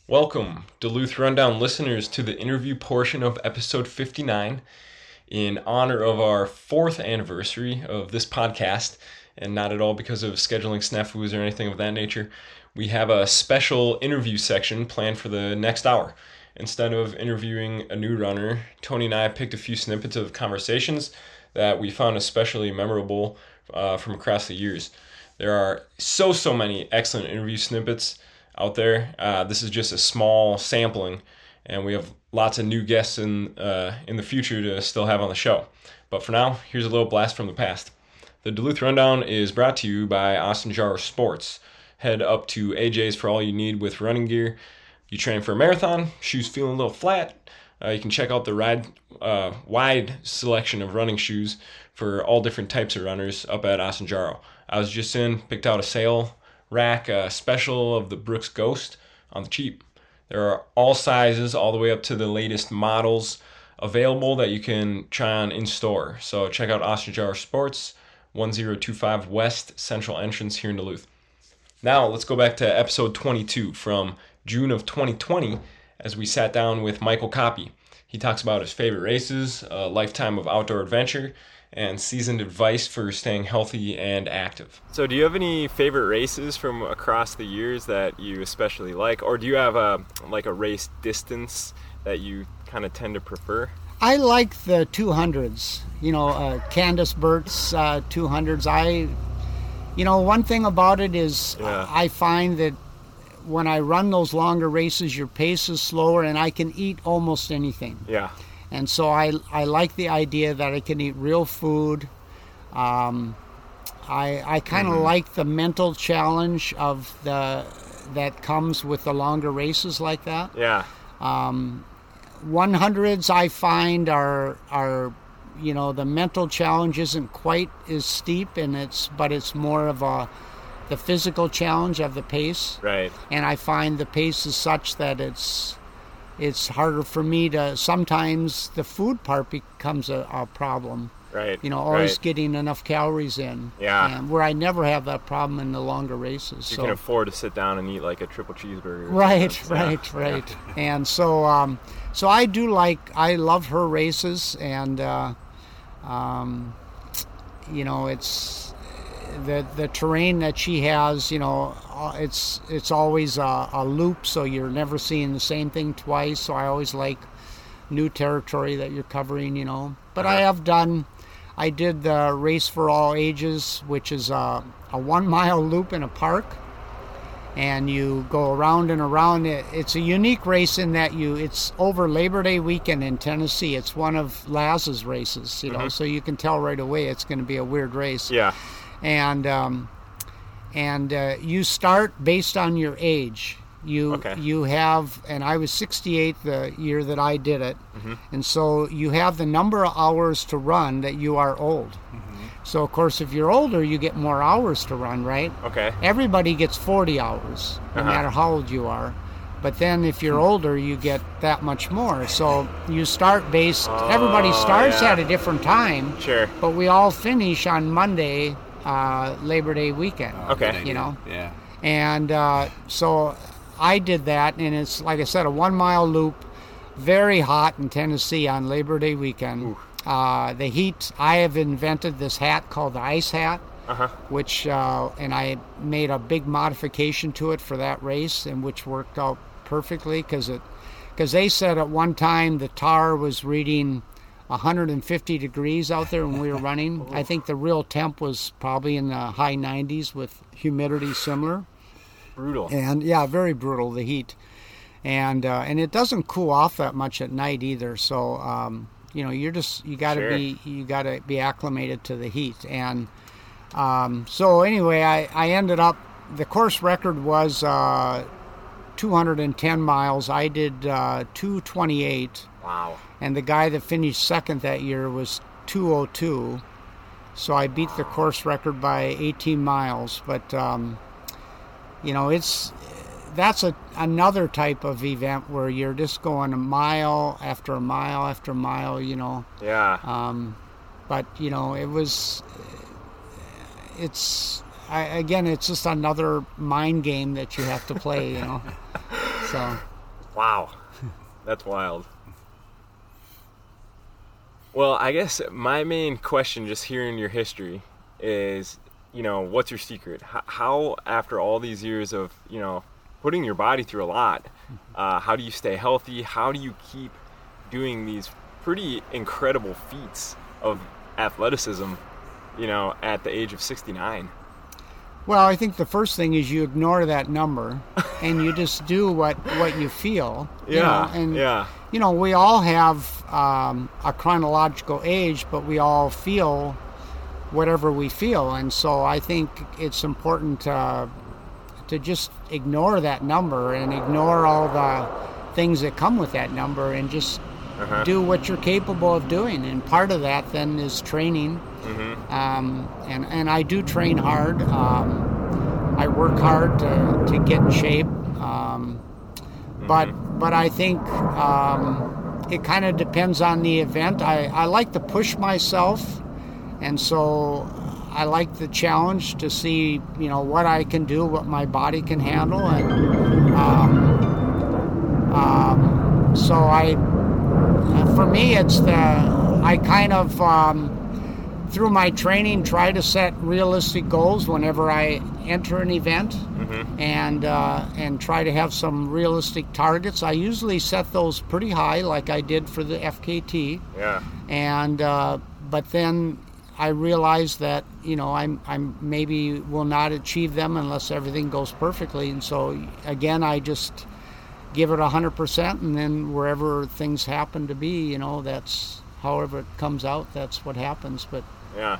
Welcome, Duluth Rundown listeners, to the interview portion of episode 59 in honor of our 4th anniversary of this podcast, and not at all because of scheduling snafus or anything of that nature. We have a special interview section planned for the next hour. Instead of interviewing a new runner, Tony and I picked a few snippets of conversations that we found especially memorable from across the years. There are so many excellent interview snippets out there. This is just a small sampling, and we have lots of new guests in the future to still have on the show. But for now, here's a little blast from the past. The Duluth Rundown is brought to you by Austin Jar Sports. Head up to AJ's for all you need with running gear. You train for a marathon, shoes feeling a little flat, you can check out the wide selection of running shoes for all different types of runners up at Austin Jaro. I was just picked out a sale rack special of the Brooks Ghost on the cheap. There are all sizes, all the way up to the latest models available that you can try on in store. So check out Austin Jar Sports, 1025 West Central Entrance here in Duluth. Now let's go back to episode 22 from June of 2020 as we sat down with Michael Coppi. He talks about his favorite races, a lifetime of outdoor adventure, and seasoned advice for staying healthy and active. So do you have any favorite races from across the years that you especially like, or do you have a race distance that you kind of tend to prefer? I like the 200s, Candace Burt's 200s. One thing about it is I find that when I run those longer races, your pace is slower and I can eat almost anything. Yeah. And so I like the idea that I can eat real food. I kind of like the mental challenge of that comes with the longer races like that. Yeah. 100s I find are the mental challenge isn't quite as steep, but it's more of the physical challenge of the pace. Right. And I find the pace is such that it's harder for me to, sometimes the food part becomes a problem. Right. Always getting enough calories in. Yeah. And where I never have that problem in the longer races. You can afford to sit down and eat like a triple cheeseburger. Right. Yeah. And so I love her races, and it's the terrain that she has, it's always a loop, so you're never seeing the same thing twice. So I always like new territory that you're covering, But I did the Race for All Ages, which is a 1 mile loop in a park, and you go around and around. It's a unique race in that it's over Labor Day weekend in Tennessee. It's one of Laz's races, so you can tell right away it's going to be a weird race. Yeah. And you start based on your age. You have, and I was 68 the year that I did it, and so you have the number of hours to run that you are old. So of course, if you're older, you get more hours to run, right? Okay. Everybody gets 40 hours, no matter how old you are. But then if you're older, you get that much more. So you start everybody starts at a different time. Sure. But we all finish on Monday, Labor Day weekend. Okay. Yeah. And so I did that, and it's, like I said, a 1 mile loop, very hot in Tennessee on Labor Day weekend. The heat, I have invented this hat called the ice hat, which, and I made a big modification to it for that race, and which worked out perfectly, because they said at one time the tar was reading 150 degrees out there when we were running. I think the real temp was probably in the high 90s with humidity similar. Brutal. And yeah, very brutal, the heat. And it doesn't cool off that much at night either. So you gotta be acclimated to the heat. And so anyway, I ended up, the course record was 210 miles. I did 228. Wow. And the guy that finished second that year was 202. So I beat the course record by 18 miles. But, that's another type of event where you're just going a mile after a mile after a mile, Yeah. But, it's just another mind game that you have to play, So. Wow. That's wild. Well, I guess my main question, just hearing your history, is, what's your secret? How, after all these years of, putting your body through a lot, how do you stay healthy? How do you keep doing these pretty incredible feats of athleticism, at the age of 69? Well, I think the first thing is you ignore that number and you just do what you feel. Yeah. We all have a chronological age, but we all feel whatever we feel. And so I think it's important to just ignore that number and ignore all the things that come with that number and just do what you're capable of doing. And part of that then is training. And I do train hard. I work hard to get in shape. But I think it kind of depends on the event. I like to push myself, and so I like the challenge to see, what I can do, what my body can handle, and for me, I kind of through my training try to set realistic goals whenever I enter an event, and try to have some realistic targets. I usually set those pretty high, like I did for the FKT. Yeah. And but then I realize that I'm maybe will not achieve them unless everything goes perfectly. And so again, I just give it 100%, and then wherever things happen to be, that's however it comes out. That's what happens. But yeah.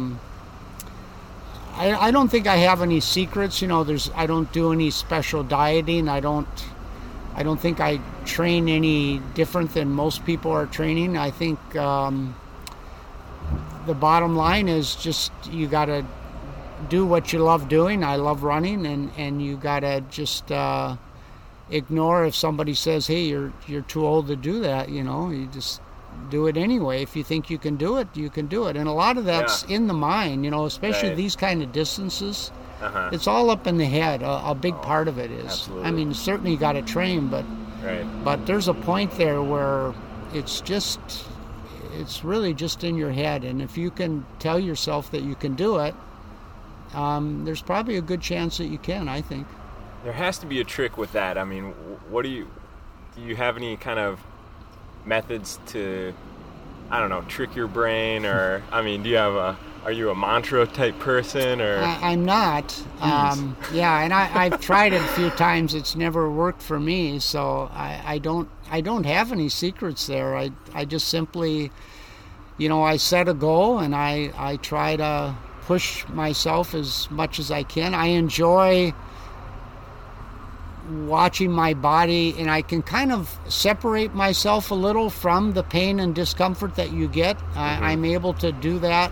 I don't think I have any secrets. I don't do any special dieting. I don't think I train any different than most people are training. I think the bottom line is just you got to do what you love doing. I love running, and you got to just ignore if somebody says, "Hey, you're too old to do that." You just do it anyway. If you think you can do it, you can do it. And a lot of that's in the mind, especially right. These kind of distances. It's all up in the head. A big part of it is. Absolutely. I mean, certainly you got to train, but right. But there's a point there where it's really just in your head. And if you can tell yourself that you can do it, there's probably a good chance that you can, I think. There has to be a trick with that. I mean, do you have any kind of methods to, I don't know, trick your brain? Or, I mean, are you a mantra type person? Or I'm not. Yeah, and I've tried it a few times. It's never worked for me. So I don't have any secrets there. I just simply, I set a goal and I try to push myself as much as I can. I enjoy watching my body, and I can kind of separate myself a little from the pain and discomfort that you get. I'm able to do that,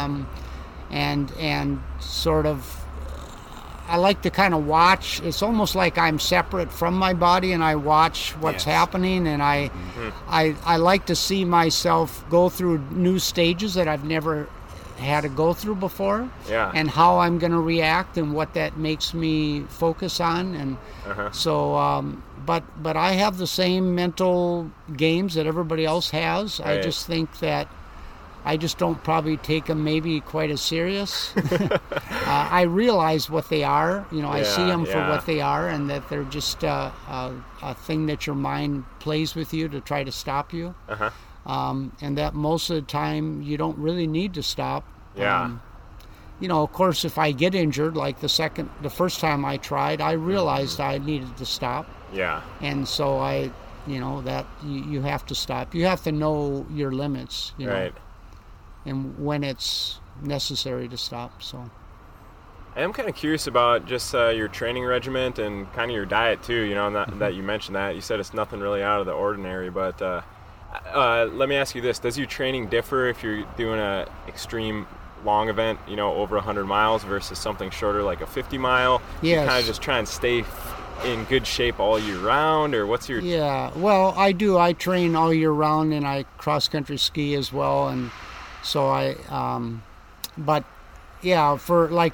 and sort of I like to kind of watch. It's almost like I'm separate from my body, and I watch what's happening, and I like to see myself go through new stages that I've never had to go through before, and how I'm going to react and what that makes me focus on. And so but I have the same mental games that everybody else has. Right. I just think that I just don't probably take them maybe quite as serious. I realize what they are. I see them for what they are, and that they're just a thing that your mind plays with you to try to stop you. And that most of the time you don't really need to stop. Of course, if I get injured, like the first time I tried, I realized I needed to stop. Yeah. And so that you have to stop. You have to know your limits, right. And when it's necessary to stop. So I am kind of curious about just your training regimen and kind of your diet too. That you mentioned that. You said it's nothing really out of the ordinary, but let me ask you this: does your training differ if you're doing a extreme long event, over 100 miles versus something shorter like a 50 mile? Yes. You kind of just try and stay in good shape all year round, or what's your... Yeah, well, I do. I train all year round, and I cross-country ski as well, and so but yeah, for the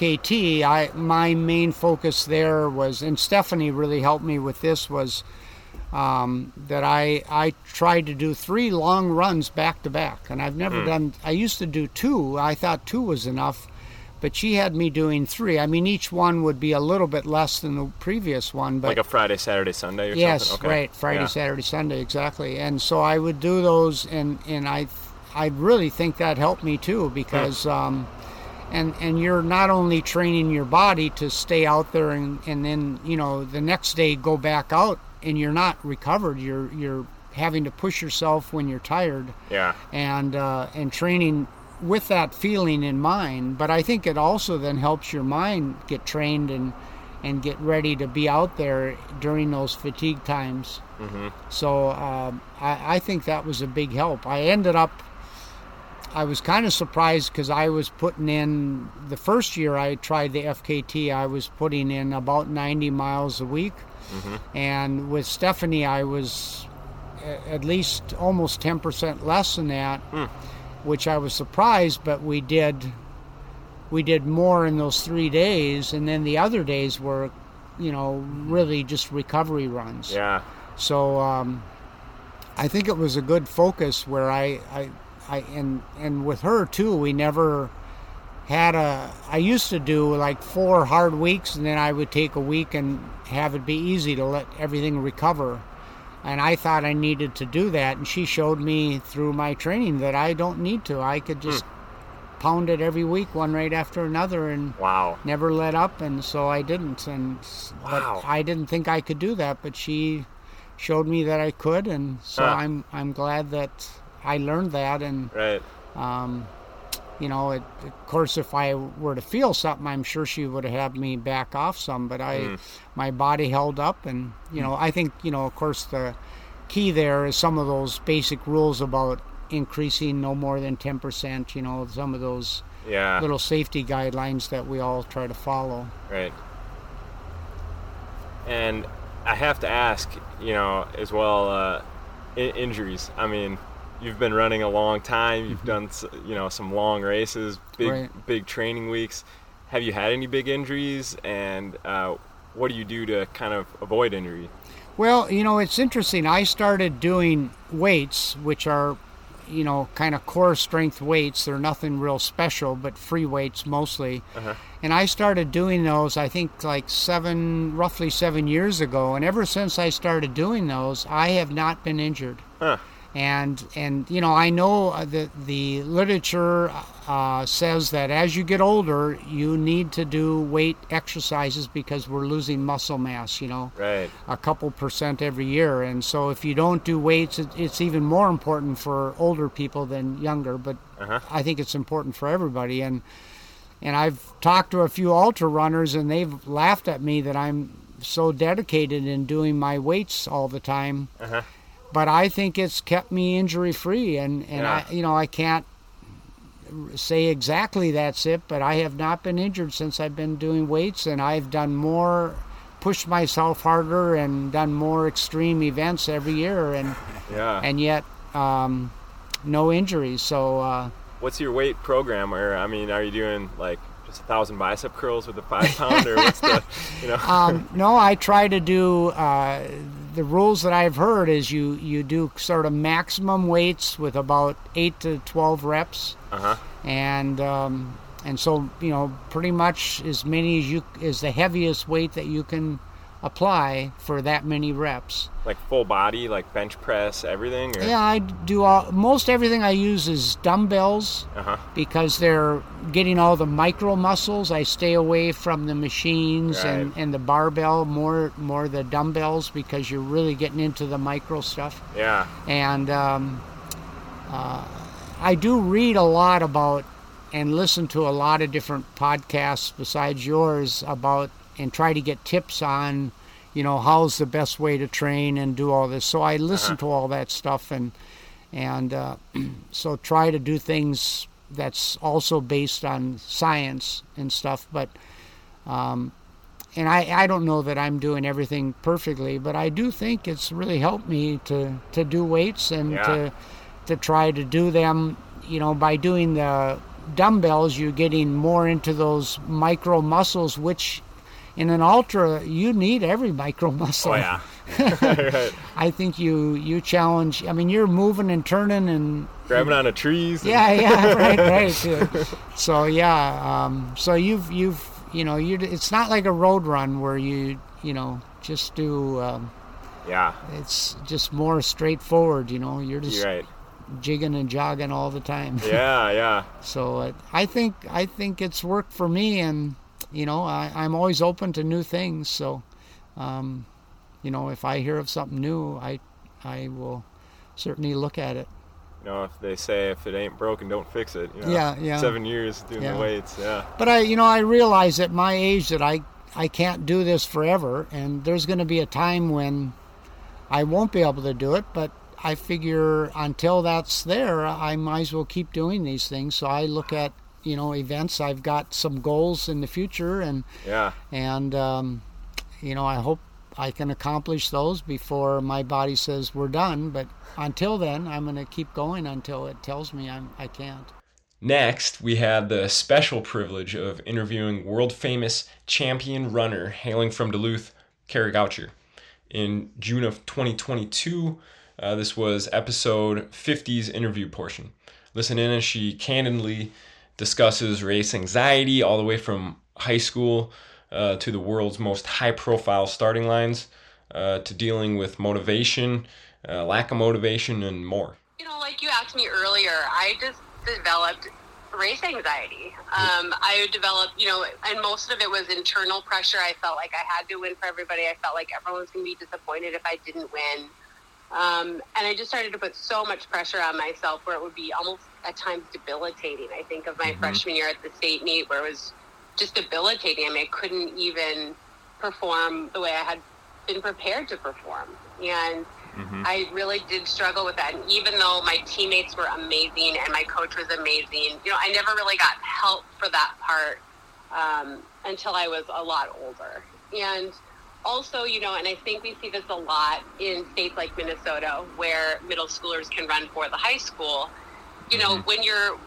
FKT, my main focus there was, and Stephanie really helped me with this, was that I tried to do 3 long runs back to back, and I've never done. I used to do 2. I thought 2 was enough, but she had me doing 3. I mean, each one would be a little bit less than the previous one, but like a Friday, Saturday, Sunday, or yes, something. Right, Friday, Saturday, Sunday, exactly. And so I would do those, and I really think that helped me too, because and you're not only training your body to stay out there and then, you know, the next day go back out and you're not recovered. You're having to push yourself when you're tired. Yeah. And training with that feeling in mind. But I think it also then helps your mind get trained and get ready to be out there during those fatigue times. Mm-hmm. So I think that was a big help. I was kind of surprised because I was putting in, the first year I tried the FKT, I was putting in about 90 miles a week. Mm-hmm. And with Stephanie, I was at least almost 10% less than that, which I was surprised, but we did more in those 3 days, and then the other days were, you know, really just recovery runs. Yeah. So I think it was a good focus where and with her too, we never had I used to do like 4 hard weeks, and then I would take a week and have it be easy to let everything recover. And I thought I needed to do that, and she showed me through my training that I don't need to. I could just pound it every week, one right after another, and never let up. And so I didn't. But I didn't think I could do that, but she showed me that I could, and so I'm glad that I learned that. And right. You know, of course, if I were to feel something, I'm sure she would have had me back off some, but my body held up. And, you know, I think, you know, of course, the key there is some of those basic rules about increasing no more than 10%, you know, some of those little safety guidelines that we all try to follow. Right. And I have to ask, you know, as well, injuries. I mean, you've been running a long time. You've done, you know, some long races, big training weeks. Have you had any big injuries? And what do you do to kind of avoid injury? Well, you know, it's interesting. I started doing weights, which are, you know, kind of core strength weights. They're nothing real special, but free weights mostly. And I started doing those, I think, like roughly 7 years ago. And ever since I started doing those, I have not been injured. And you know, I know the literature says that as you get older, you need to do weight exercises because we're losing muscle mass, you know, a couple % every year. And so if you don't do weights, it's even more important for older people than younger. But I think it's important for everybody. And I've talked to a few ultra runners, and they've laughed at me that I'm so dedicated in doing my weights all the time. But I think it's kept me injury free, and I can't say exactly that's it, but I have not been injured since I've been doing weights, and I've pushed myself harder and done more extreme events every year, and yet no injuries. So what's your weight program? Or I mean, are you doing like just 1,000 bicep curls with a 5-pound, or what's the, you know? No, I try to do. The rules that I've heard is you do sort of maximum weights with about 8 to 12 reps, and so, you know, pretty much as many as the heaviest weight that you can apply for that many reps. Like full body, like bench press, everything? Or? Yeah, I do most everything I use is dumbbells because they're getting all the micro muscles. I stay away from the machines and the barbell, more the dumbbells, because you're really getting into the micro stuff. Yeah. And I do read a lot about and listen to a lot of different podcasts besides yours about, and try to get tips on, you know, how's the best way to train and do all this. So I listen to all that stuff, and so try to do things that's also based on science and stuff. But and I don't know that I'm doing everything perfectly, but I do think it's really helped me to do weights and to try to do them, you know, by doing the dumbbells, you're getting more into those micro muscles, which in an ultra, you need every micro muscle. Right. I think you challenge. I mean, you're moving and turning and Grabbing onto trees. yeah, right. Yeah. So yeah, so you've it's not like a road run where you just do. Yeah. It's just more straightforward. You're just You're right. jigging and jogging all the time. Yeah. So I think it's worked for me, and I'm always open to new things. So, if I hear of something new, I will certainly look at it. If they say if it ain't broken, don't fix it. Yeah. 7 years doing the weights. Yeah. But I realize at my age that I can't do this forever, and there's going to be a time when I won't be able to do it. But I figure until that's there, I might as well keep doing these things. So I look at events. I've got some goals in the future, and I hope I can accomplish those before my body says we're done. But until then, I'm going to keep going until it tells me I can't. Next, we had the special privilege of interviewing world-famous champion runner hailing from Duluth, Kara Goucher. In June of 2022, this was episode 50's interview portion. Listen in as she candidly discusses race anxiety all the way from high school to the world's most high-profile starting lines, to dealing with motivation, lack of motivation, and more. Like you asked me earlier, I just developed race anxiety. I developed, and most of it was internal pressure. I felt like I had to win for everybody. I felt like everyone was going to be disappointed if I didn't win. And I just started to put so much pressure on myself where it would be almost at times debilitating. I think of my freshman year at the state meet where it was just debilitating. I mean, I couldn't even perform the way I had been prepared to perform. And I really did struggle with that. And even though my teammates were amazing and my coach was amazing, I never really got help for that part until I was a lot older. And also, and I think we see this a lot in states like Minnesota where middle schoolers can run for the high school. When you're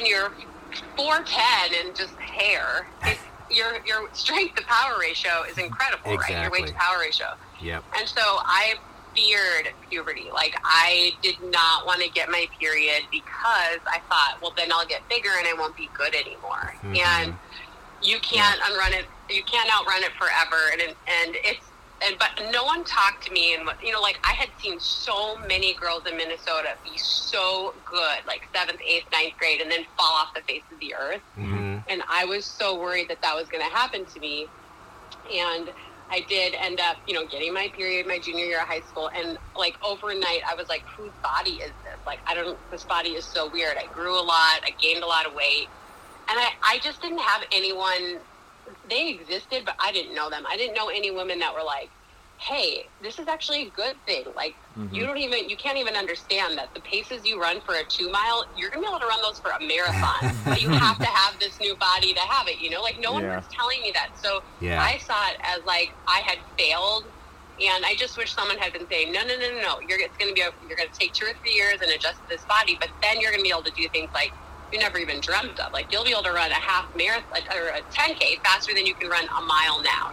4'10" and just hair, your strength to power ratio is incredible, exactly. Right? Your weight to power ratio. Yep. And so I feared puberty. Like, I did not want to get my period because I thought, well, then I'll get bigger and I won't be good anymore. And you can't outrun it. You can't outrun it forever. But no one talked to me. And, I had seen so many girls in Minnesota be so good, like 7th, 8th, 9th grade, and then fall off the face of the earth. And I was so worried that was going to happen to me. And I did end up, getting my period my junior year of high school. And like overnight, I was like, whose body is this? Like, this body is so weird. I grew a lot. I gained a lot of weight. And I just didn't have anyone. They existed, but I didn't know them. I didn't know any women that were like, hey, this is actually a good thing. Like, you can't even understand that the paces you run for a 2 mile, you're going to be able to run those for a marathon. But you have to have this new body to have it, Like, no one was telling me that. So I saw it as like I had failed. And I just wish someone had been saying, no. You're going to take 2 or 3 years and adjust to this body, but then you're going to be able to do things like you never even dreamt of. Like, you'll be able to run a half marathon or a 10K faster than you can run a mile now,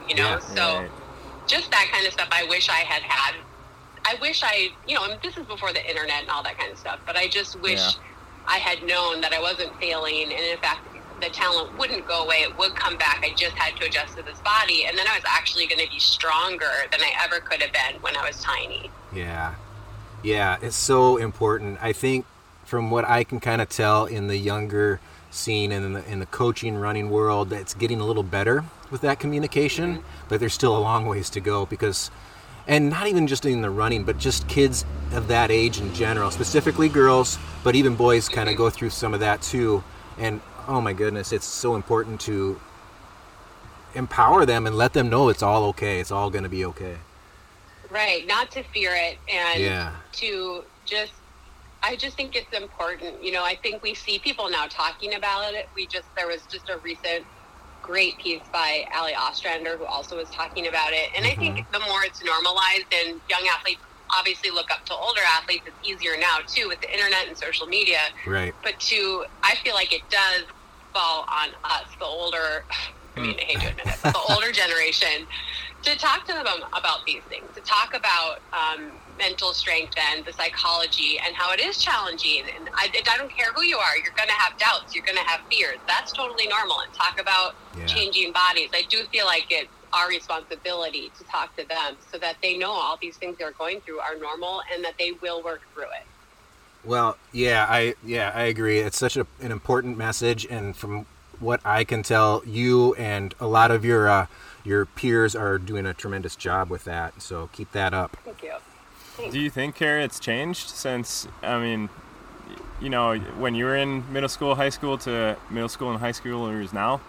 just that kind of stuff I wish I had. I wish and this is before the internet and all that kind of stuff, but I just wish I had known that I wasn't failing, and in fact, the talent wouldn't go away. It would come back. I just had to adjust to this body, and then I was actually going to be stronger than I ever could have been when I was tiny. Yeah, it's so important. I think from what I can kind of tell in the younger scene and in the coaching running world, that it's getting a little better with that communication, but there's still a long ways to go and not even just in the running, but just kids of that age in general, specifically girls, but even boys kind of go through some of that too. And oh my goodness, it's so important to empower them and let them know it's all okay. It's all going to be okay. Right. Not to fear it and to I just think it's important. I think we see people now talking about it. There was just a recent great piece by Ali Ostrander who also was talking about it. And I think the more it's normalized and young athletes obviously look up to older athletes, it's easier now too with the internet and social media. Right. But I feel like it does fall on us, the older, I hate to admit it, but the older generation to talk to them about these things, to talk about mental strength and the psychology and how it is challenging. And I don't care who you are, you're going to have doubts, you're going to have fears. That's totally normal. And talk about changing bodies. I do feel like it's our responsibility to talk to them so that they know all these things they're going through are normal and that they will work through it. Well, I agree. It's such an important message, and from what I can tell, you and a lot of your peers are doing a tremendous job with that. So keep that up. Thank you. Thanks. Do you think, Carrie, it's changed since, I mean, you know, when you were in middle school, high school to middle school and high schoolers now?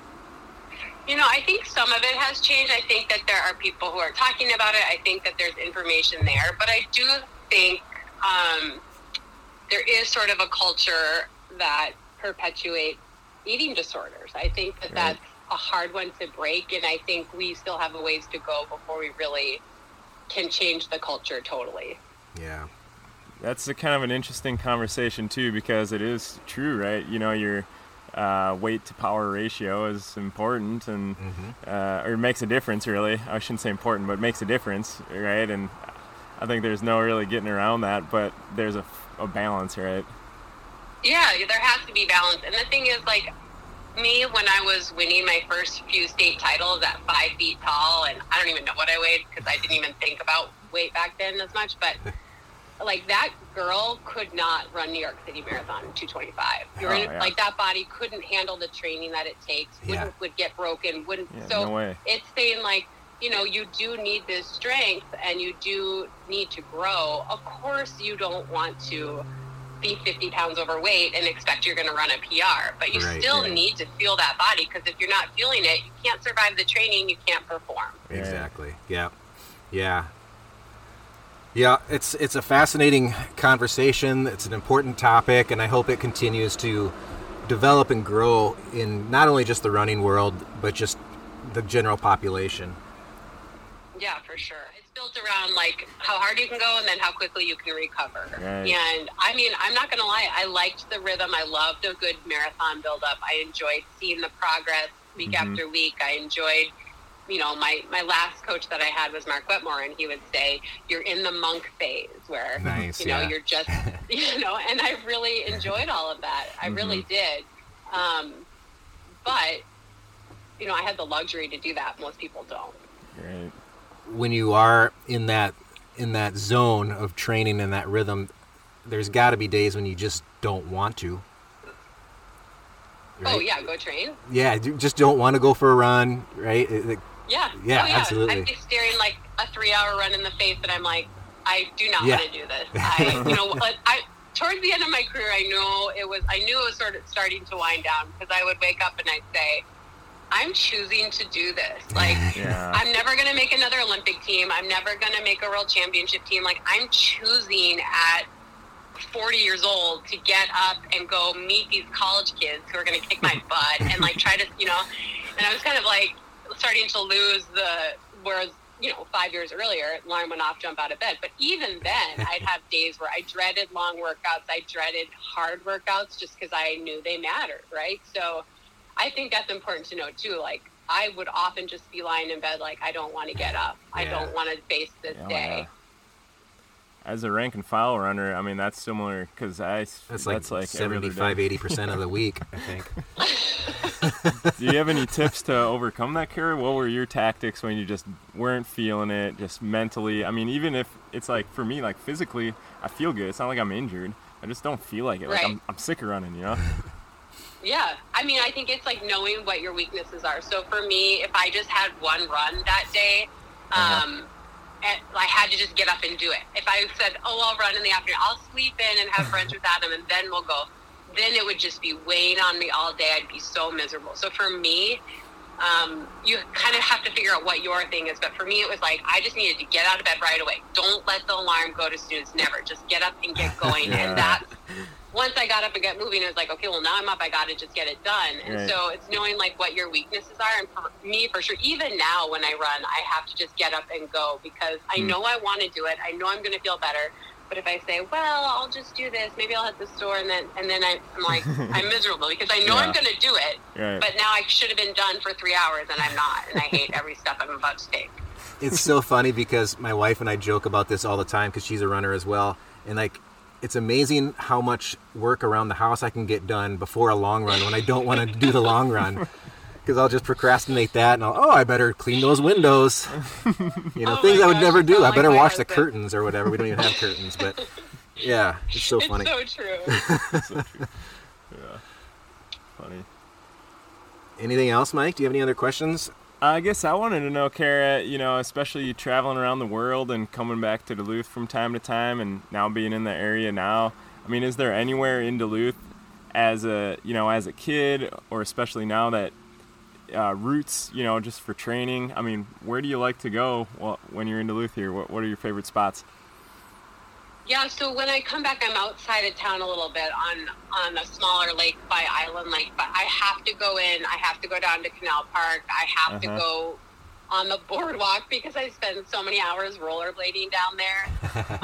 You know, I think some of it has changed. I think that there are people who are talking about it. I think that there's information there. But I do think there is sort of a culture that perpetuates eating disorders. I think that that's a hard one to break. And I think we still have a ways to go before we really can change the culture totally. Yeah. That's a kind of an interesting conversation, too, because it is true, right? You know, your weight to power ratio is important, and or it makes a difference, really. I shouldn't say important, but makes a difference, right? And I think there's no really getting around that, but there's a balance, right? Yeah, there has to be balance. And the thing is, like, me, when I was winning my first few state titles at 5 feet tall, and I don't even know what I weighed because I didn't even think about weight back then as much, but like, that girl could not run New York City Marathon in 2:25. Like, that body couldn't handle the training that it takes. Would get broken. No way. It's saying, like, you know, you do need this strength and you do need to grow. Of course, you don't want to be 50 pounds overweight and expect you're going to run a PR, but you still need to feel that body, because if you're not feeling it, you can't survive the training, you can't perform. Exactly. Yeah, it's a fascinating conversation. It's an important topic, and I hope it continues to develop and grow in not only just the running world, but just the general population. Yeah, for sure. It's built around, like, how hard you can go and then how quickly you can recover. Right. And, I mean, I'm not going to lie. I liked the rhythm. I loved a good marathon buildup. I enjoyed seeing the progress week after week. I enjoyed, you know, my last coach that I had was Mark Wetmore, and he would say, you're in the monk phase where, you know, you're just, you know, and I really enjoyed all of that. I really did. But, you know, I had the luxury to do that. Most people don't. Right. When you are in that zone of training and that rhythm, there's got to be days when you just don't want to. Right? Oh, yeah, go train? Yeah, you just don't want to go for a run, right? Yeah, absolutely. I'd be staring, like, a 3-hour run in the face, and I'm like, I do not want to do this. You know, towards the end of my career, I knew it was sort of starting to wind down, because I would wake up and I'd say, I'm choosing to do this. Like, I'm never going to make another Olympic team. I'm never going to make a world championship team. Like, I'm choosing at 40 years old to get up and go meet these college kids who are going to kick my butt and, like, try to, you know, and I was kind of, like, starting to lose whereas, you know, 5 years earlier, alarm went off, jump out of bed. But even then, I'd have days where I dreaded long workouts. I dreaded hard workouts just because I knew they mattered, right? So I think that's important to know, too. Like, I would often just be lying in bed like, I don't want to get up. I don't want to face this day. As a rank and file runner, I mean, that's similar, because that's like 75-80% of the week, I think. Do you have any tips to overcome that, Carrie? What were your tactics when you just weren't feeling it, just mentally? I mean, even if it's like, for me, like, physically, I feel good. It's not like I'm injured. I just don't feel like it. Like, I'm sick of running, you know? Yeah. I mean, I think it's like knowing what your weaknesses are. So for me, if I just had one run that day, I had to just get up and do it. If I said, I'll run in the afternoon, I'll sleep in and have brunch with Adam, and then we'll go, then it would just be weighing on me all day. I'd be so miserable. So for me, you kind of have to figure out what your thing is. But for me, it was like, I just needed to get out of bed right away. Don't let the alarm go to snooze. Never. Just get up and get going. And that's, once I got up and got moving, it was like, okay, well, now I'm up. I got to just get it done. And so it's knowing, like, what your weaknesses are. And for me, for sure, even now when I run, I have to just get up and go, because I know I want to do it. I know I'm going to feel better. But if I say, well, I'll just do this, maybe I'll hit the store, and then I'm like, I'm miserable, because I know I'm going to do it. But now I should have been done for 3 hours, and I'm not. And I hate every step I'm about to take. It's so funny because my wife and I joke about this all the time because she's a runner as well. And like, it's amazing how much work around the house I can get done before a long run when I don't want to do the long run. Because I'll just procrastinate that and I better clean those windows. Things I would never do. I better wash the curtains or whatever. We don't even have curtains, but yeah, it's so funny. It's so true. It's so true. Yeah. Funny. Anything else, Mike? Do you have any other questions? I guess I wanted to know, Kara, especially traveling around the world and coming back to Duluth from time to time and now being in the area now. I mean, is there anywhere in Duluth as a kid or especially now that routes, just for training? I mean, where do you like to go when you're in Duluth here? What are your favorite spots? Yeah, so when I come back, I'm outside of town a little bit on a smaller lake by Island Lake, but I have to go in. I have to go down to Canal Park. I have to go on the boardwalk because I spend so many hours rollerblading down there.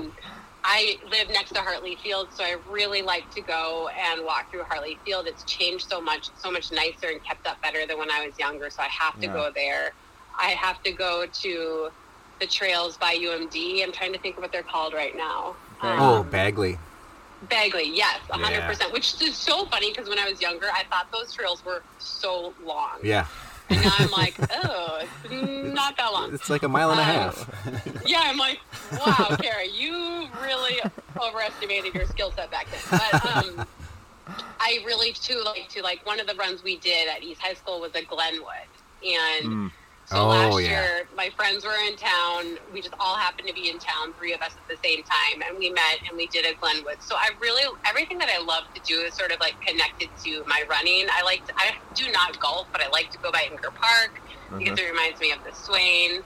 I live next to Hartley Field, so I really like to go and walk through Hartley Field. It's changed so much nicer and kept up better than when I was younger, so I have to go there. I have to go to the trails by UMD. I'm trying to think of what they're called right now. Bagley. Bagley, yes, 100%, which is so funny because when I was younger, I thought those trails were so long. Yeah. And now I'm like, oh, it's not that long. It's like a mile and a half. Yeah, I'm like, wow, Kara, you really overestimated your skill set back then. But I really, too, like one of the runs we did at East High School was at Glenwood. And so last year, my friends were in town. We just all happened to be in town, 3 of us at the same time. And we met and we did a Glenwood. So everything that I love to do is sort of like connected to my running. I do not golf, but I like to go by Inker Park because it reminds me of the Swain.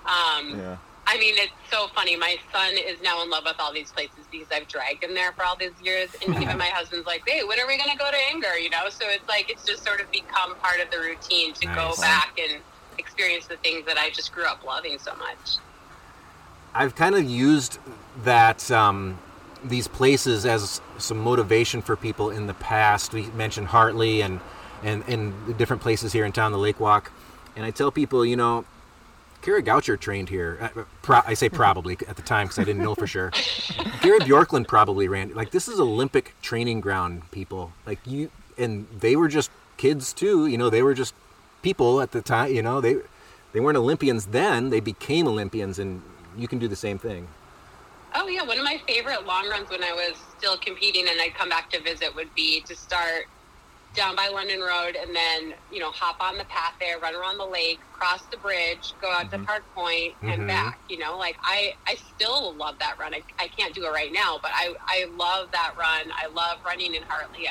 I mean, it's so funny. My son is now in love with all these places because I've dragged him there for all these years. And even my husband's like, hey, when are we going to go to Inker? So it's like, it's just sort of become part of the routine to go back and experience the things that I just grew up loving so much. I've kind of used that these places as some motivation for people in the past. We mentioned Hartley and the different places here in town, the Lake Walk. And I tell people, Kara Goucher trained here. I say probably at the time because I didn't know for sure. Gary Bjorklund probably ran. Like, this is Olympic training ground, people. Like, and they were just kids too. They were just people at the time. They weren't Olympians then. They became Olympians, and you can do the same thing. Oh yeah, one of my favorite long runs when I was still competing and I'd come back to visit would be to start down by London Road and then, hop on the path there, run around the lake, cross the bridge, go out to Park Point and back, I still love that run. I can't do it right now, but I love that run. I love running in Hartley.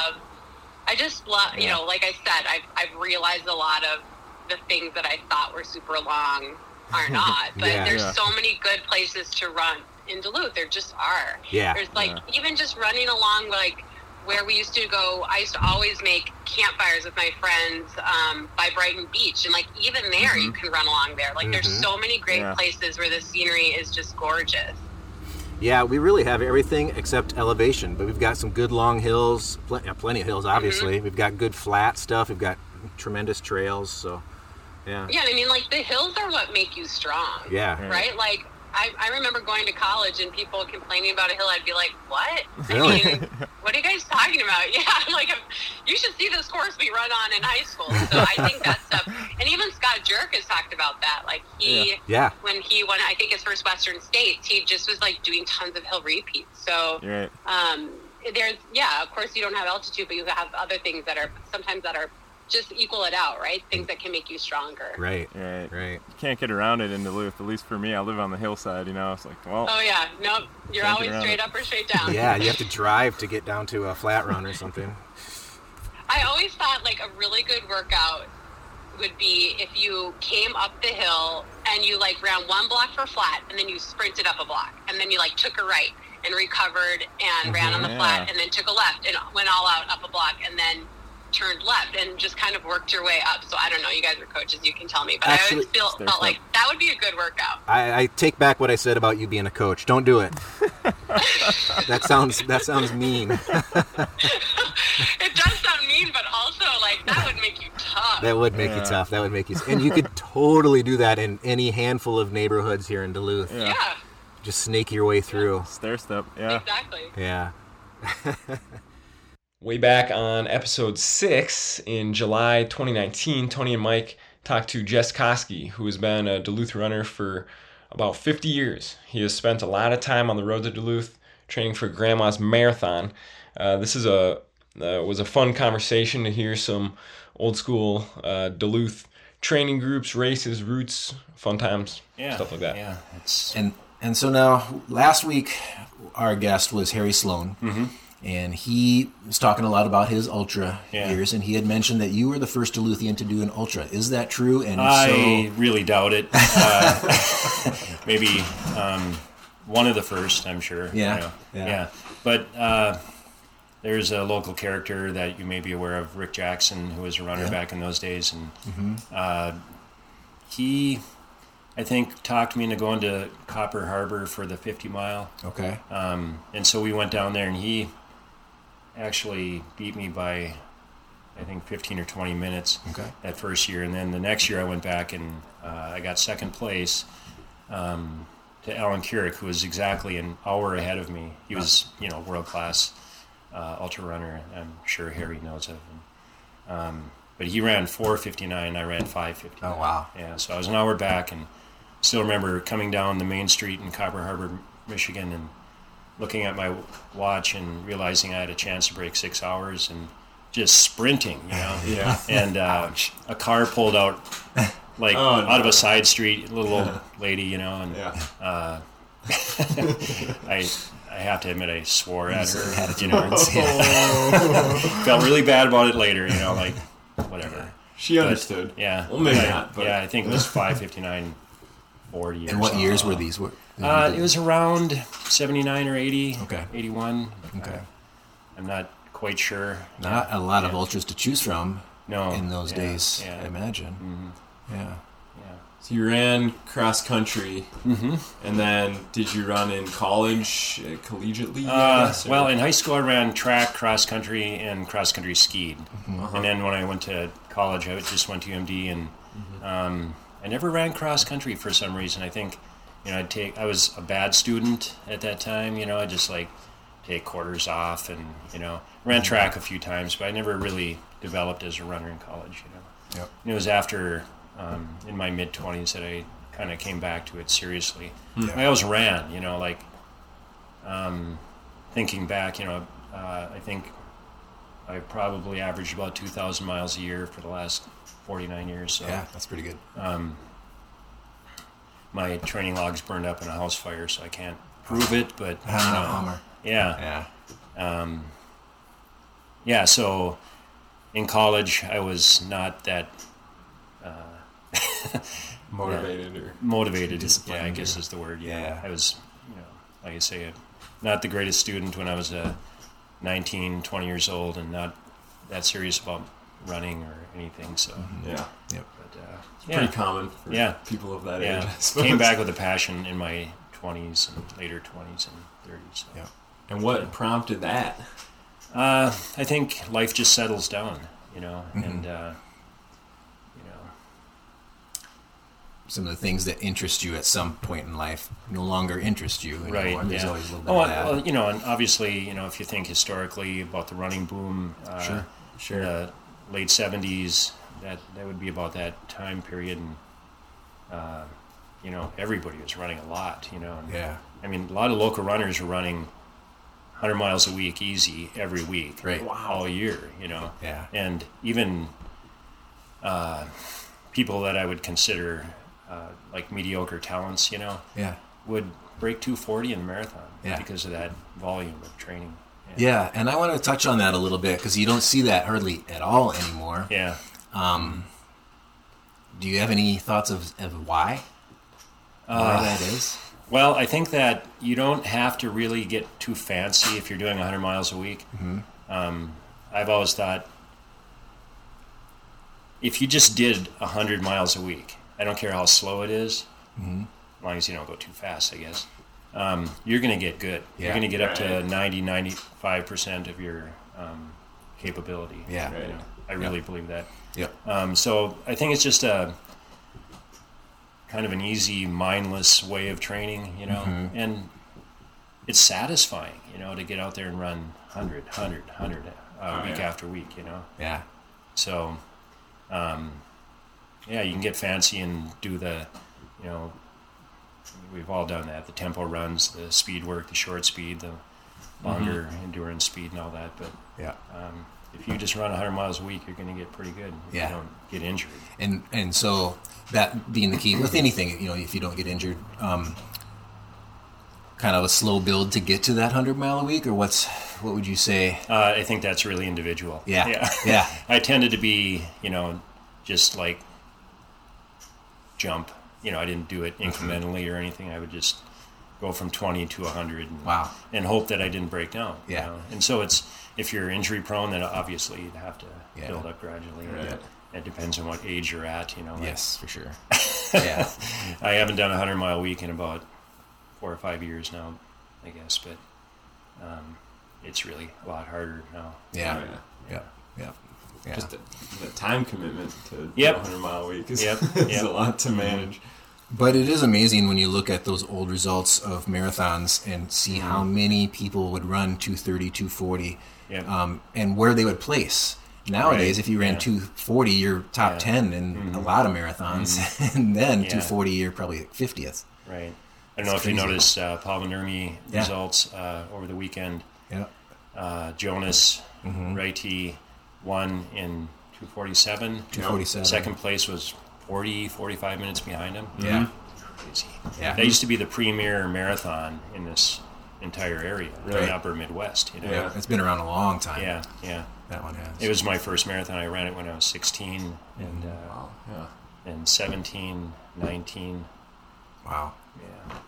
I just love, like I said, I've realized a lot of the things that I thought were super long are not, but there's so many good places to run in Duluth. There just are. Yeah. There's even just running along where we used to go, I used to always make campfires with my friends by Brighton Beach. And even there, you can run along there. There's so many great places where the scenery is just gorgeous. Yeah, we really have everything except elevation, but we've got some good long hills, plenty of hills, obviously. We've got good flat stuff. We've got tremendous trails. So, yeah. Yeah, I mean, the hills are what make you strong. Yeah. Right? I remember going to college and people complaining about a hill. I'd be like, what? Really? I mean, what are you guys talking about? Yeah, I'm like, you should see this course we run on in high school. So I think that stuff, and even Scott Jerk has talked about that. When he won, I think his first Western States, he just was doing tons of hill repeats. So, of course you don't have altitude, but you have other things that are just equal it out, right? Things that can make you stronger. Right. You can't get around it in Duluth, at least for me. I live on the hillside, It's like, well. Oh, yeah. Nope. You're always straight up or straight down. Yeah, you have to drive to get down to a flat run or something. I always thought, a really good workout would be if you came up the hill and you, ran 1 block for flat, and then you sprinted up a block, and then you, took a right and recovered and ran on the flat, and then took a left and went all out up a block, and then turned left and just kind of worked your way up. So I don't know, you guys are coaches, you can tell me, but actually, I always felt like that would be a good workout. I take back what I said about you being a coach. Don't do it. That sounds mean. It does sound mean, but also like that would make you tough. That would make you tough. That would make you, and you could totally do that in any handful of neighborhoods here in Duluth. Yeah. Just snake your way through. Stair step. Yeah. Exactly. Yeah. Way back on episode 6 in July 2019, Tony and Mike talked to Jess Koski, who has been a Duluth runner for about 50 years. He has spent a lot of time on the road to Duluth training for Grandma's Marathon. This is was a fun conversation to hear some old school Duluth training groups, races, routes, fun times, stuff like that. Yeah, And so now, last week, our guest was Harry Sloan. Mm-hmm. And he was talking a lot about his ultra years, and he had mentioned that you were the first Duluthian to do an ultra. Is that true? And I really doubt it. Maybe one of the first, I'm sure. Yeah. But there's a local character that you may be aware of, Rick Jackson, who was a runner back in those days, and he, I think, talked me into going to Copper Harbor for the 50 mile. Okay. And so we went down there, and he actually beat me by, I think, 15 or 20 minutes that first year. And then the next year I went back and I got second place to Alan Keurig, who was exactly an hour ahead of me. He was, world-class ultra runner. I'm sure Harry knows of him. But he ran 4:59, I ran 5:59. Oh, wow. Yeah, so I was an hour back, and still remember coming down the main street in Copper Harbor, Michigan, and looking at my watch and realizing I had a chance to break 6 hours and just sprinting, Yeah. And a car pulled out, out of a side street, a little old lady, and I have to admit I swore at her, Felt really bad about it later, whatever. She understood. Yeah. Well, maybe not. But. Yeah, I think it was 5:59, 40. And what years were these? It was around 79 or 80. Okay. 81. Okay. I'm not quite sure. Not a lot of ultras to choose from No. in those days, Yeah. I imagine. Mm-hmm. Yeah. So you ran cross country, and then did you run in college, collegiately? Well, in high school I ran track, cross country, and cross country skied. And then when I went to college, I just went to UMD, and I never ran cross country for some reason. I think, I was a bad student at that time. I just take quarters off, and ran track a few times, but I never really developed as a runner in college. Yep. And it was after. In my mid-20s that I kind of came back to it seriously. I always ran, thinking back, I think I probably averaged about 2,000 miles a year for the last 49 years. So, yeah, that's pretty good. My training logs burned up in a house fire, so I can't prove it, but, Hummer. Yeah. So in college, I was not that... motivated. Disciplined. Yeah, I guess is the word. Yeah. I was, like I say, not the greatest student when I was 19, 20 years old, and not that serious about running or anything. So Yeah. Yep. but It's pretty common for people of that age. I suppose. Came back with a passion in my 20s and later 20s and 30s. So. Yeah. And what prompted that? I think life just settles down, and some of the things that interest you at some point in life no longer interest you. Right. There's yeah. always a little bit of that. Well, and obviously, if you think historically about the running boom, Sure. the late 70s, that would be about that time period, and everybody was running a lot. And, Yeah. I mean, a lot of local runners were running 100 miles a week, easy every week, Right. all year. Yeah. And even people that I would consider like mediocre talents, Yeah. would break 2:40 in the marathon Yeah. because of that volume of training. Yeah, and I want to touch on that a little bit because you don't see that hardly at all anymore. Yeah. Do you have any thoughts of why? Why that is? Well, I think that you don't have to really get too fancy if you're doing 100 miles a week. Mm-hmm. I've always thought if you just did 100 miles a week, I don't care how slow it is, as long as you don't go too fast, I guess. you're going to get good. Yeah. You're going to get up to 90-95% of your capability. Yeah. You know? I really believe that. Yep. So I think it's just a kind of an easy, mindless way of training, you know, and it's satisfying, you know, to get out there and run 100 week after week, you know. Yeah. So, yeah, you can get fancy and do the, you know, we've all done that, the tempo runs, the speed work, the short speed, the longer endurance speed and all that. But Yeah. if you just run 100 miles a week, you're going to get pretty good if Yeah. you don't get injured. And so that being the key with anything, you know, if you don't get injured, kind of a slow build to get to that 100-mile a week, or what would you say? I think that's really individual. Yeah. Yeah. I tended to be, you know, just like jump. You know, I didn't do it incrementally or anything. I would just go from 20 to 100 and hope that I didn't break down. Yeah. You know? And so it's, if you're injury prone, then obviously you'd have to build up gradually. Right. It depends on what age you're at, you know. Yes, for sure. Yeah. I haven't done a 100-mile week in about 4 or 5 years now, I guess, but it's really a lot harder now. Yeah. Oh, yeah. Yeah. Yeah. Yeah. Just the time commitment to Yep. 100-mile week is, Yep. is Yep. a lot to manage. But it is amazing when you look at those old results of marathons and see how many people would run 230, 240, Yep. and where they would place. Nowadays, Right. if you ran Yeah. 240, you're top 10 in a lot of marathons, and then Yeah. 240, you're probably 50th. Right. I don't know if crazy. you noticed Paul Van Nurme Yeah. results over the weekend. Yeah. Jonas Reiti won in 247. 247. Second place was 45 minutes behind him. Yeah. Crazy. Yeah. That used to be the premier marathon in this entire area, Right. the upper Midwest. You know? Yeah. It's been around a long time. Yeah, yeah. That one has. It was my first marathon. I ran it when I was 16 and Wow. Yeah. and 17, 19. Wow. Yeah.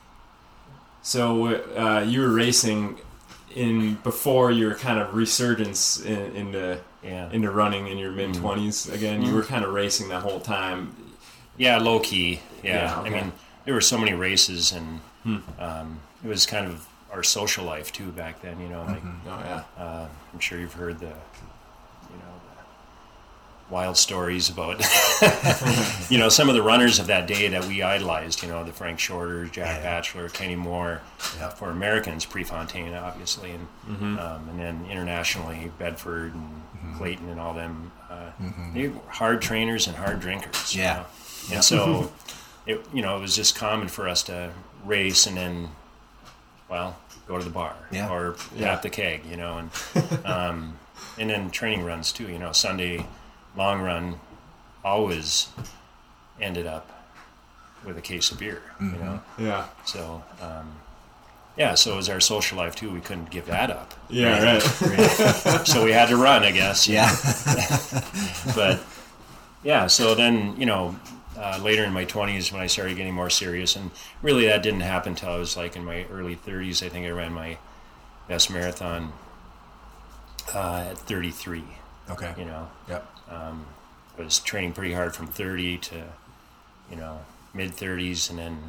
So you were racing before your kind of resurgence into running in your mid-20s again. You were kind of racing that whole time. Yeah, low key. Yeah. Yeah, okay. I mean, there were so many races, and it was kind of our social life too back then. You know, like Oh yeah. I'm sure you've heard the wild stories about some of the runners of that day that we idolized. You know, the Frank Shorter, Jack Batchelor, Kenny Moore. Yeah. For Americans, Prefontaine, obviously, and then internationally, Bedford and Clayton and all them. They were hard trainers and hard drinkers. Yeah. You know? And so, it was just common for us to race and then, go to the bar or tap the keg, and then training runs too. You know, Sunday long run always ended up with a case of beer. You know, Yeah. so. So it was our social life too. We couldn't give that up. Yeah. Right. So we had to run, I guess. Yeah. But so then, later in my 20s when I started getting more serious, and really that didn't happen until I was like in my early 30s. I think I ran my best marathon at 33. Okay. Yep. I was training pretty hard from 30 to, mid 30s, and then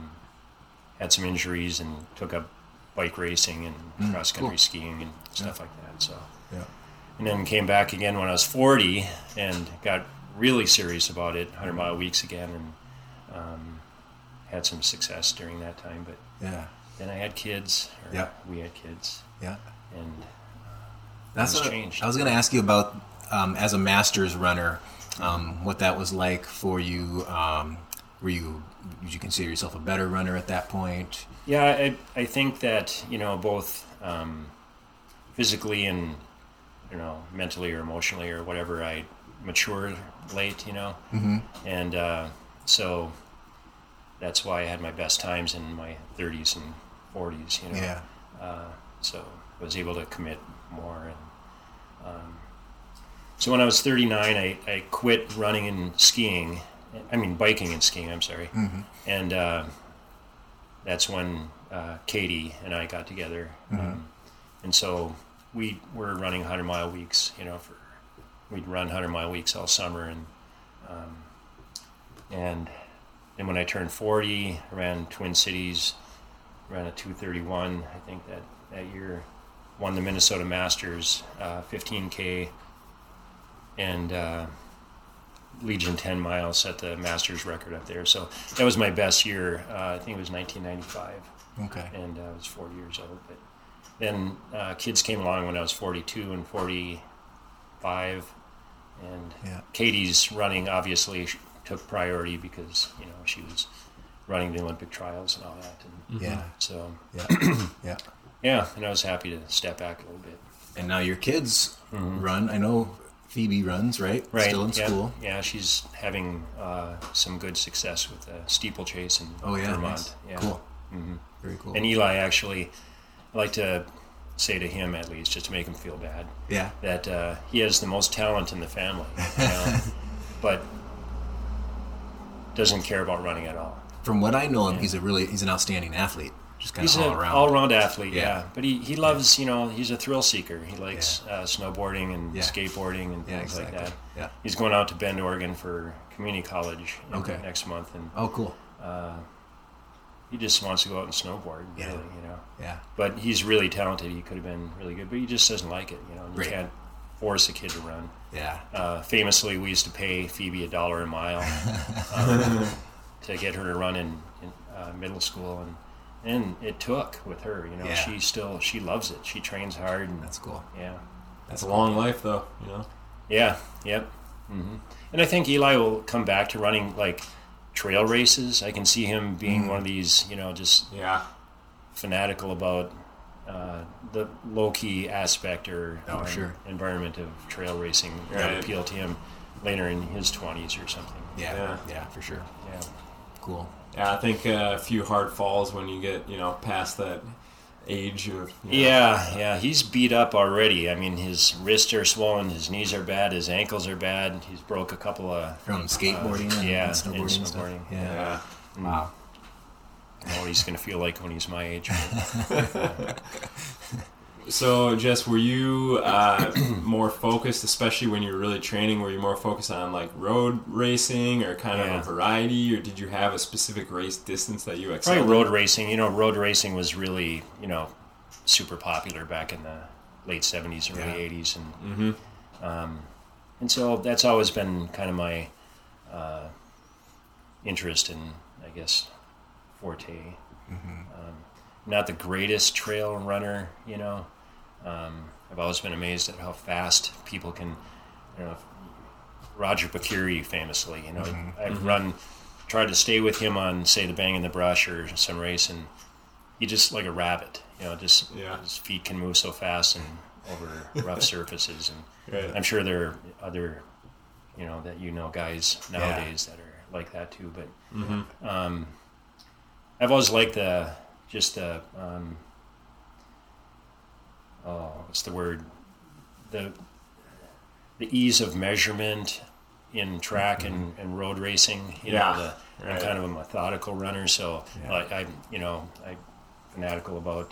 had some injuries and took up bike racing and cross country skiing and stuff like that. So, and then came back again when I was 40 and got really serious about it, 100-mile weeks again, and had some success during that time. But then I had kids. We had kids. Yeah. And That's things what changed. I was going to ask you about as a masters runner, what that was like for you. Did you consider yourself a better runner at that point? Yeah, I think that, both physically and, mentally or emotionally or whatever, I matured late, and so that's why I had my best times in my 30s and 40s, Yeah. So I was able to commit more. And so when I was 39, I quit running and skiing. Biking and skiing, I'm sorry. And that's when Katie and I got together. And so we were running 100-mile weeks, we'd run 100-mile weeks all summer. And then when I turned 40, I ran Twin Cities ran a 2:31. I think that year. Won the Minnesota Masters 15K, and Legion 10 miles, set the Masters record up there. So that was my best year. I think it was 1995. Okay. And I was 40 years old. But then kids came along when I was 42 and 45, and Katie's running obviously took priority because she was running the Olympic trials and all that. And so and I was happy to step back a little bit. And now your kids run. I know Phoebe runs, right? Still in school. Yeah, she's having some good success with the steeplechase in Vermont. Nice. Yeah. Cool. Very cool. And Eli, actually, I like to say to him, at least, just to make him feel bad, that he has the most talent in the family, but doesn't care about running at all. From what I know him, he's an outstanding athlete. Just kind He's of an all-around. all-around athlete, But he loves, he's a thrill seeker. He likes snowboarding and skateboarding and things like that. Yeah. He's going out to Bend, Oregon for community college next month. And cool. he just wants to go out and snowboard, really, Yeah. But he's really talented. He could have been really good, but he just doesn't like it, You can't force a kid to run. Yeah. Famously, we used to pay Phoebe $1 a mile to get her to run in middle school, and it took with her, she loves it. She trains hard. And, that's cool. Yeah. That's a long life, though, Yeah, yep. And I think Eli will come back to running, like, trail races. I can see him being one of these, just fanatical about the low-key aspect or environment of trail racing that would appeal to him later in his 20s or something. Yeah, for sure. Yeah. Cool. Yeah, I think a few hard falls when you get, past that age of... Yeah, he's beat up already. I mean, his wrists are swollen, his knees are bad, his ankles are bad. He's broke a couple of... From skateboarding and snowboarding and stuff. Yeah. Wow. I know what he's going to feel like when he's my age. So, Jess, were you more focused, especially when you were really training, were you more focused on like road racing or kind of a variety, or did you have a specific race distance that you excelled? Probably road racing. Road racing was really, super popular back in the late 70s, early 80s. And so that's always been kind of my interest and, I guess, forte. Not the greatest trail runner, I've always been amazed at how fast people can, Roger Bacuri famously, I've tried to stay with him on, say, the Bang in the Brush or some race, and he just like a rabbit, his feet can move so fast and over rough surfaces. And I'm sure there are other, guys nowadays that are like that too, but I've always liked what's the word? The ease of measurement in track and road racing. I'm kind of a methodical runner, so I'm fanatical about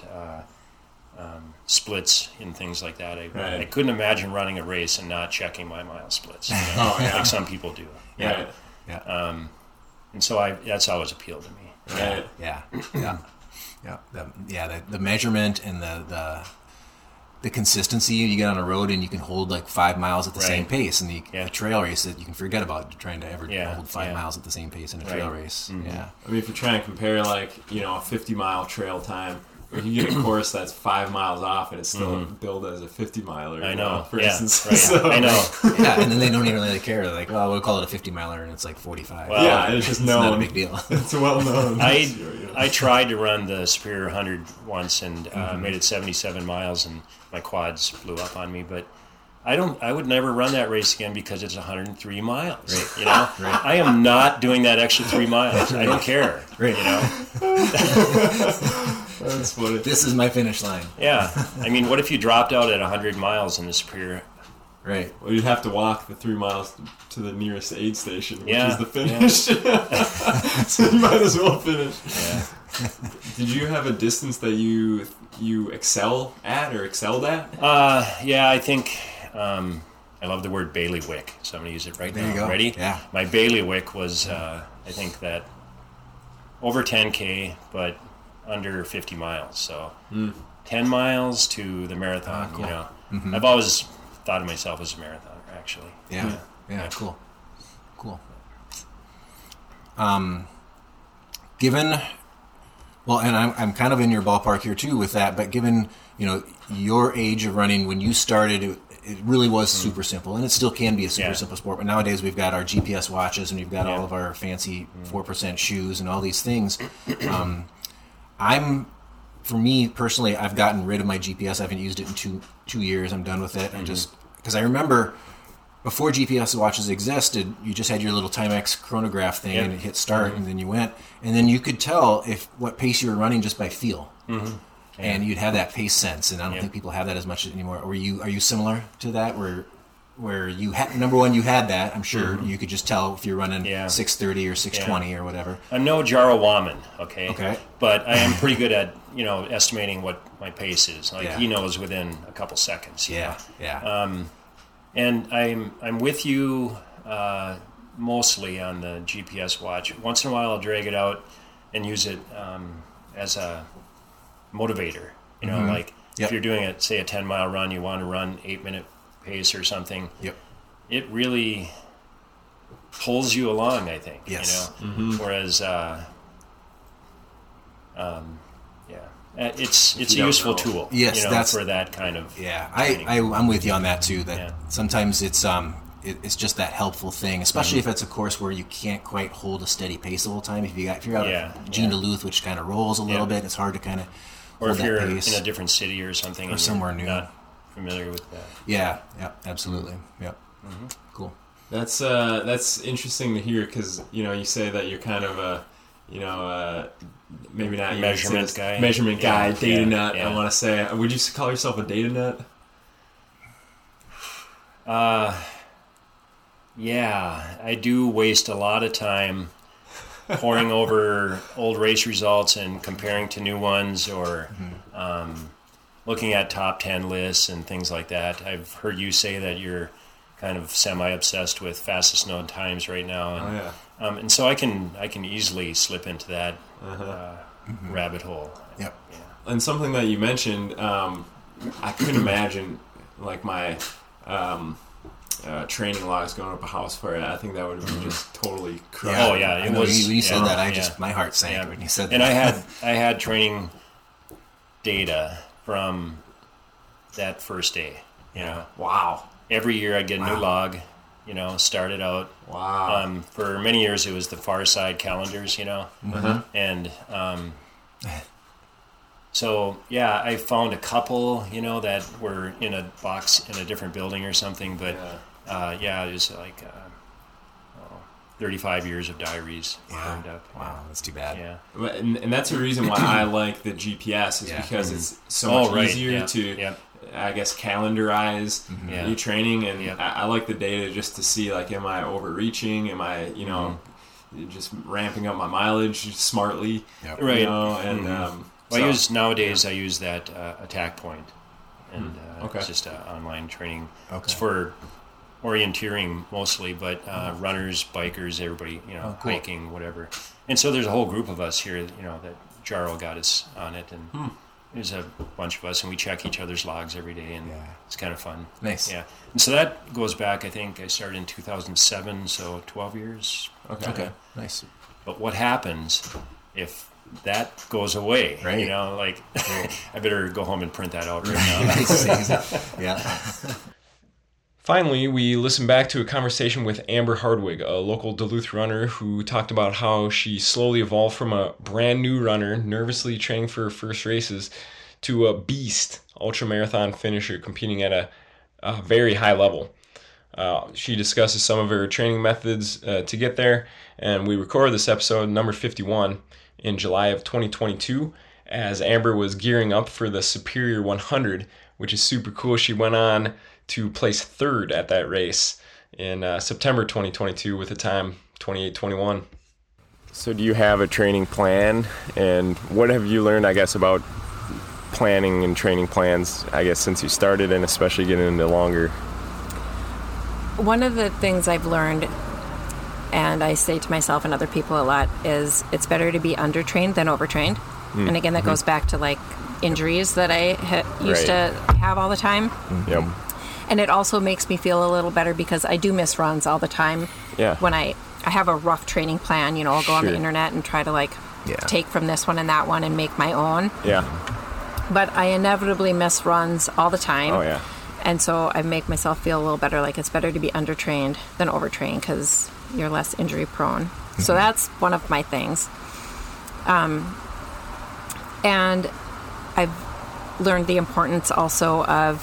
splits and things like that. I couldn't imagine running a race and not checking my mile splits, like some people do. And so that's always appealed to me. The measurement and the consistency you get on a road, and you can hold like 5 miles at the same pace, and the trail race that you can forget about trying to ever hold 5 miles at the same pace in a trail race. I mean, if you're trying to compare like a 50-mile trail time, if you get a course that's 5 miles off and it's still billed as a 50 miler, I know, for instance. So, I know. And then they don't even really care. They're like, well, we'll call it a 50 miler, and it's like 45. Well, it's just known. It's not a big deal. It's well known. I tried to run the Superior 100 once and made it 77 miles, and my quads blew up on me. But I would never run that race again because it's 103 miles. I am not doing that extra 3 miles. I don't care. That's funny. This is my finish line. Yeah. I mean, what if you dropped out at 100 miles in the Superior? Right. Well, you'd have to walk the 3 miles to the nearest aid station, which is the finish. So you might as well finish. Yeah. Did you have a distance that you excel at or excelled at? I think I love the word bailiwick, so I'm going to use it right now. There you go. Ready? Yeah. My bailiwick was, I think that over 10K, but under 50 miles. So 10 miles to the marathon, cool. you know. Mm-hmm. I've always thought of myself as a marathoner, actually. Yeah. Cool. Given, well, and I'm kind of in your ballpark here too with that, but given, you know, your age of running, when you started, it really was super simple, and it still can be a super simple sport, but nowadays we've got our GPS watches and we've got all of our fancy 4% shoes and all these things. For me personally, I've gotten rid of my GPS. I haven't used it in two years. I'm done with it. I just, because I remember before GPS watches existed, you just had your little Timex chronograph thing and it hit start and then you went, and then you could tell what pace you were running just by feel. And you'd have that pace sense, and I don't think people have that as much anymore. Are you similar to that, where you had, number one, you had that, I'm sure you could just tell if you're running 6:30 or 6:20 or whatever. I'm no Jaro Waman, okay? Okay. But I am pretty good at, you know, estimating what my pace is. Like he knows within a couple seconds. Yeah. And I'm with you mostly on the GPS watch. Once in a while I'll drag it out and use it as a motivator. You know, like if you're doing say a 10-mile run, you want to run 8-minute pace or something. It really pulls you along, I think. Yes. You know? Whereas it's a useful tool. Yes, you know, that's for that kind of I'm with you on that too. That sometimes it's just that helpful thing, especially if it's a course where you can't quite hold a steady pace the whole time. If you're out of Jean Duluth, which kind of rolls a little bit, it's hard to kind of or hold if you're that pace. in a different city or something, or somewhere new, not familiar with that. Yeah, absolutely. Cool. That's interesting to hear, because you know, you say that you're kind of a, you know, maybe not measurement guy, data nut. I want to say, would you call yourself a data nut? Yeah, I do waste a lot of time poring over old race results and comparing to new ones, or looking at top 10 lists and things like that. I've heard you say that you're kind of semi-obsessed with fastest known times right now, and and so I can easily slip into that rabbit hole. And something that you mentioned, I couldn't imagine like my training logs going up a house fire. I think that would have been just totally crushed. Oh yeah, it was. When you said that, my heart sank when you said that. And I had training data from that first day. You know, wow. Every year I'd get a new log. You know, started out. Wow. For many years it was the Far Side calendars. You know, and so yeah, I found a couple. You know, that were in a box in a different building or something, but. It was like 35 years of diaries burned up. Wow, that's too bad. Yeah, and that's the reason why I like the GPS is because it's so much easier to, I guess, calendarize your training, and I like the data just to see, like, am I overreaching? Am I, you know, just ramping up my mileage smartly? Right. You know, and I use that Attack Point, and it's just online training. It's for orienteering mostly, but runners, bikers, everybody, you know, hiking, whatever. And so there's a whole group of us here, you know, that Jaro got us on it, and there's a bunch of us, and we check each other's logs every day, and it's kind of fun. Nice. Yeah. And so that goes back, I think I started in 2007, so 12 years. Okay. Nice. But what happens if that goes away? Right. You know, like, I better go home and print that out right now. Yeah. Finally, we listened back to a conversation with Amber Hardwig, a local Duluth runner who talked about how she slowly evolved from a brand new runner, nervously training for her first races, to a beast ultramarathon finisher competing at a very high level. She discusses some of her training methods to get there, and we recorded this episode, number 51, in July of 2022, as Amber was gearing up for the Superior 100, which is super cool. She went on to place third at that race in September 2022 with a time 28:21. So do you have a training plan, and what have you learned, I guess, about planning and training plans, I guess, since you started, and especially getting into longer? One of the things I've learned, and I say to myself and other people a lot, is it's better to be undertrained than overtrained. And again, that goes back to like injuries that I used to have all the time. Yep. And it also makes me feel a little better because I do miss runs all the time. Yeah. When I have a rough training plan, you know, I'll go on the Sure. internet and try to like take from this one and that one and make my own. Yeah. But I inevitably miss runs all the time. Oh, yeah. And so I make myself feel a little better. Like it's better to be undertrained than overtrained because you're less injury prone. So that's one of my things. And I've learned the importance also of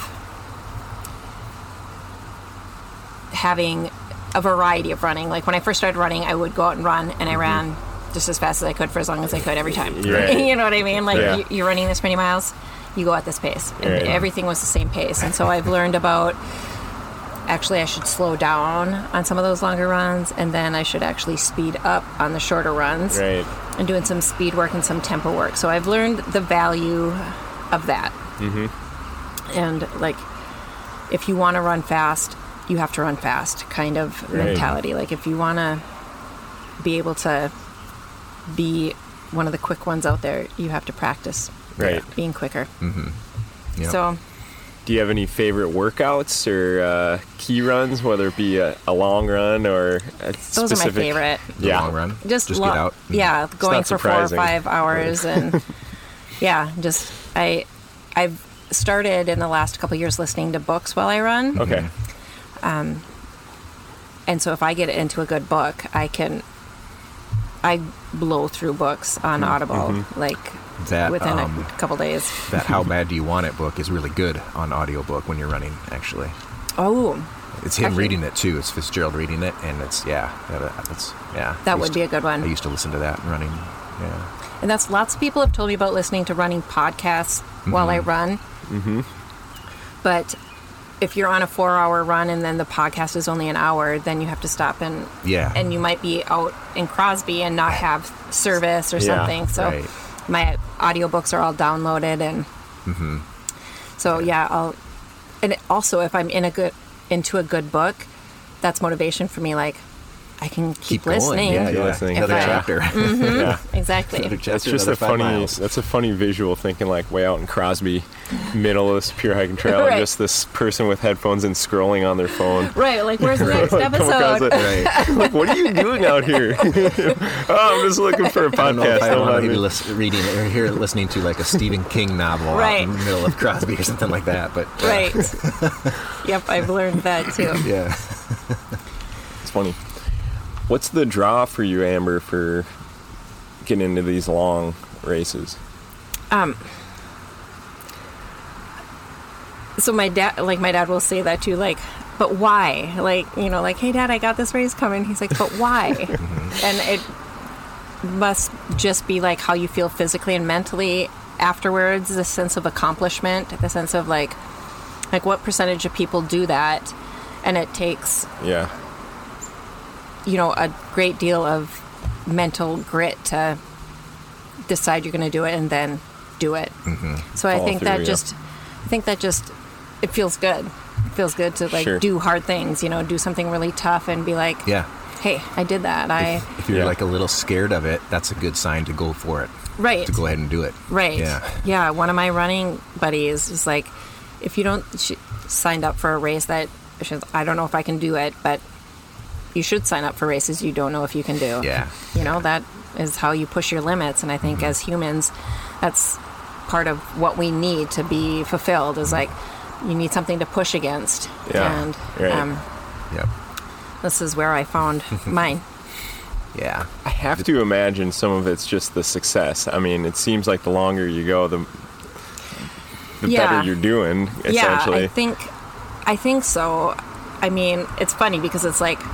having a variety of running. Like when I first started running, I would go out and run, and I ran just as fast as I could for as long as I could every time. Right. You know what I mean? Like Yeah. you're running this many miles, you go at this pace. And Right. everything was the same pace. And so I've learned about, actually I should slow down on some of those longer runs, and then I should actually speed up on the shorter runs. Right. And doing some speed work and some tempo work. So I've learned the value of that. And like, if you want to run fast, you have to run fast kind of mentality. Like if you want to be able to be one of the quick ones out there, you have to practice being quicker. Yep. So Do you have any favorite workouts or key runs, whether it be a long run or a those specific? are my favorite. The Yeah. long run. Just get out. Yeah, going not for 4 or surprising. 5 hours and just I've started in the last couple of years listening to books while I run. Okay. And so if I get into a good book, I blow through books on Audible like That within a couple days. that How Bad Do You Want It book is really good on audiobook when you're running. Actually, Oh, it's him Actually- reading it too. It's Fitzgerald reading it, and it's that's that would be a good I one. used to listen to that running. Yeah. And that's lots of people have told me about listening to running podcasts while I run. But if you're on a 4-hour run and then the podcast is only an hour, then you have to stop and you might be out in Crosby and not have service or Yeah, something. So right. my audiobooks are all downloaded and so and also if I'm into a good book, that's motivation for me. Like I can keep going. listening. Yeah, Keep listening. Another If I- chapter. Yeah. Exactly. Another That's chapter, just another a 5 funny. miles. That's a funny visual, thinking like way out in Crosby, middle of this pure hiking trail, and Right. just this person with headphones and scrolling on their phone. Right, like where's the next Like, come across episode? it. Right. Like, what are you doing out here? Oh, I'm just looking for a I don't know if podcast. I Don't want mind to be me. reading or here listening to like a Stephen King novel out Right. in the middle of Crosby or something like that. But Right. Yep, I've learned that too. yeah. It's funny. What's the draw for you, Amber, for getting into these long races? So my dad will say that too, like, but why? Like, you know, like, hey Dad, I got this race coming. He's like, but why? And it must just be like how you feel physically and mentally afterwards, the sense of accomplishment, the sense of like what percentage of people do that. And it takes, Yeah. you know, a great deal of mental grit to decide you're going to do it and then do it. So I Follow think through, that yeah. just it feels good. It feels good to like Sure. do hard things, you know, do something really tough and be like, Yeah. hey, I did that. If you're Yeah. like a little scared of it, that's a good sign to go for it. Right. To go ahead and do it. Right. Yeah. Yeah. One of my running buddies is like, if you don't, she signed up for a race that I don't know if I can do it, but you should sign up for races you don't know if you can do. Yeah. You know, that is how you push your limits. And I think as humans, that's part of what we need to be fulfilled is like, you need something to push against. Yeah, And right. Yep. this is where I found mine. Yeah. I have to imagine some of it's just the success. I mean, it seems like the longer you go, the Yeah. better you're doing, essentially. Yeah, I think so. I mean, it's funny because it's like,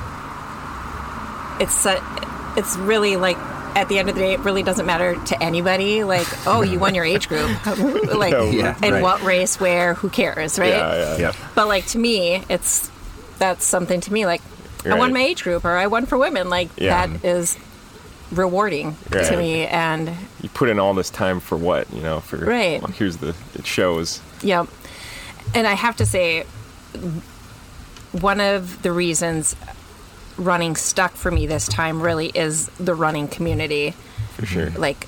it's really like, at the end of the day, it really doesn't matter to anybody. Like, oh, you won your age group. Like, Yeah, and right. what race, where, who cares, right? Yeah. Yep. But like, to me, that's something to me. Like, I Right. won my age group or I won for women. Like, Yeah. that is rewarding to Right. me. And You put in all this time for what, you know, for, Right. well, it shows. yeah. And I have to say, one of the reasons running stuck for me this time really is the running community. For sure. Like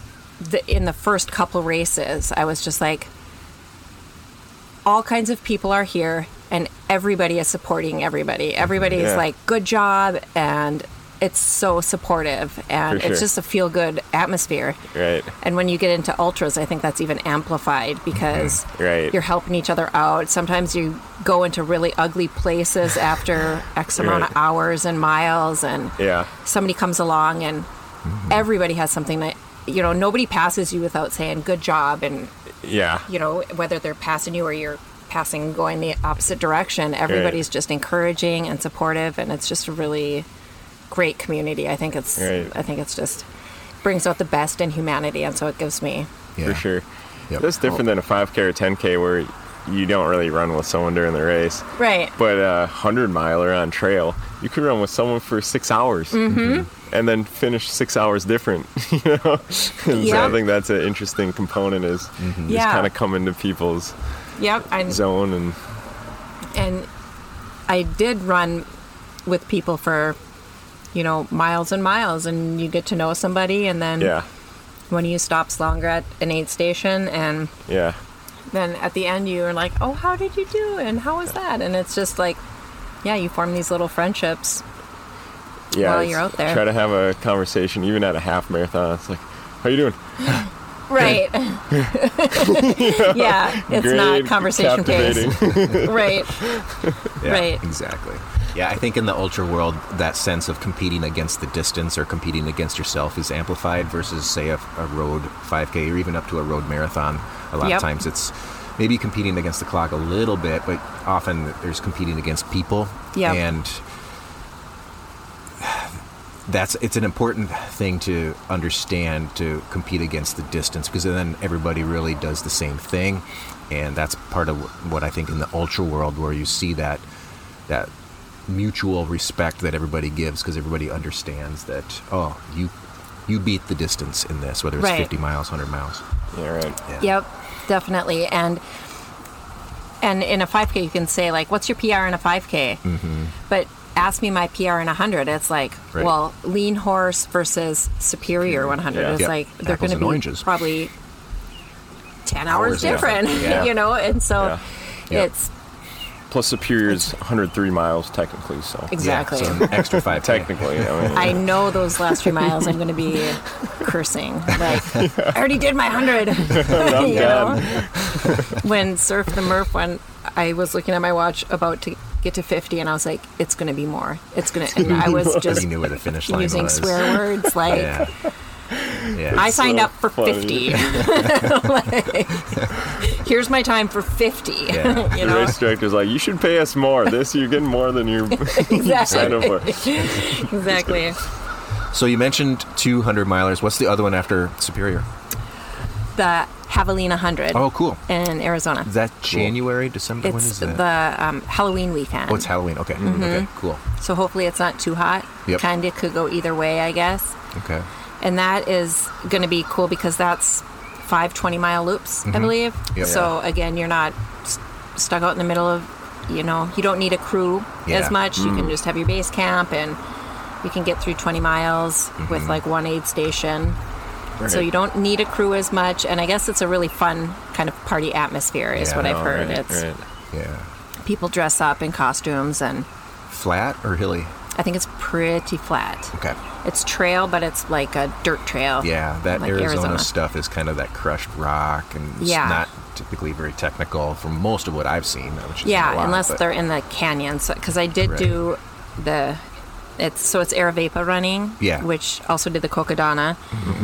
in the first couple races, I was just like, all kinds of people are here and everybody is supporting everybody. Everybody is like, good job, and it's so supportive, and it's just a feel-good atmosphere. Right. And when you get into ultras, I think that's even amplified because you're helping each other out. Sometimes you go into really ugly places after X amount of hours and miles, and somebody comes along and everybody has something that, nobody passes you without saying good job, and whether they're passing you or you're passing going the opposite direction, everybody's just encouraging and supportive, and it's just a really great community. I think it's just brings out the best in humanity, and so it gives me for sure. That's different than a 5K or 10K where you don't really run with someone during the race, right? But a 100-miler on trail, you could run with someone for 6 hours and then finish 6 hours different. So I think that's an interesting component is kind of come into people's zone. And I did run with people for miles and miles, and you get to know somebody, and then when you stops longer at an aid station, and then at the end you're like, oh, how did you do, and how was that? And it's just like, you form these little friendships while you're out there. Try to have a conversation even at a half marathon. It's like, how you doing? Right. It's great, not conversation pace. Right. Right. Exactly. Yeah, I think in the ultra world, that sense of competing against the distance or competing against yourself is amplified versus, say, a road 5K or even up to a road marathon. A lot of times it's maybe competing against the clock a little bit, but often there's competing against people. Yeah. And it's an important thing to understand, to compete against the distance, because then everybody really does the same thing. And that's part of what I think in the ultra world, where you see that mutual respect that everybody gives, because everybody understands that, you beat the distance in this, whether it's 50 miles, 100 miles. Yep, definitely. And in a 5K, you can say, like, what's your PR in a 5K? But ask me my PR in 100. It's like, well, lean horse versus superior 100. It's like, they're going to be probably 10 hours different, and so it's... Plus Superior's 103 miles technically, so exactly. So an extra 5 technically. I know those last 3 miles I'm going to be cursing. Like, I already did my 100. When Surf the Murph, when I was looking at my watch about to get to 50, and I was like, it's going to be more. It's going to, and I was just you knew where the finish line using was. Swear words like. I signed up for 50. Like, here's my time for 50. The race director's like, you should pay us more. You're getting more than you signed up for. Exactly. So you mentioned 200 milers. What's the other one after Superior? The Javelina 100. Oh, cool. In Arizona. Is that January, December? It's when is that? The Halloween weekend. Oh, it's Halloween. Okay. Okay, cool. So hopefully it's not too hot. Kind of could go either way, I guess. Okay. And that is going to be cool because that's 5 20-mile loops, I believe. So, again, you're not stuck out in the middle of, you don't need a crew as much. You can just have your base camp, and you can get through 20 miles with, like, one aid station. So you don't need a crew as much. And I guess it's a really fun kind of party atmosphere is what I've heard. People dress up in costumes. And flat or hilly? I think it's pretty flat. Okay. It's trail, but it's like a dirt trail. Yeah, that like Arizona stuff is kind of that crushed rock, and it's not typically very technical from most of what I've seen. Which is unless they're in the canyons. Because I did do it's Aravaipa running, which also did the Cocodona.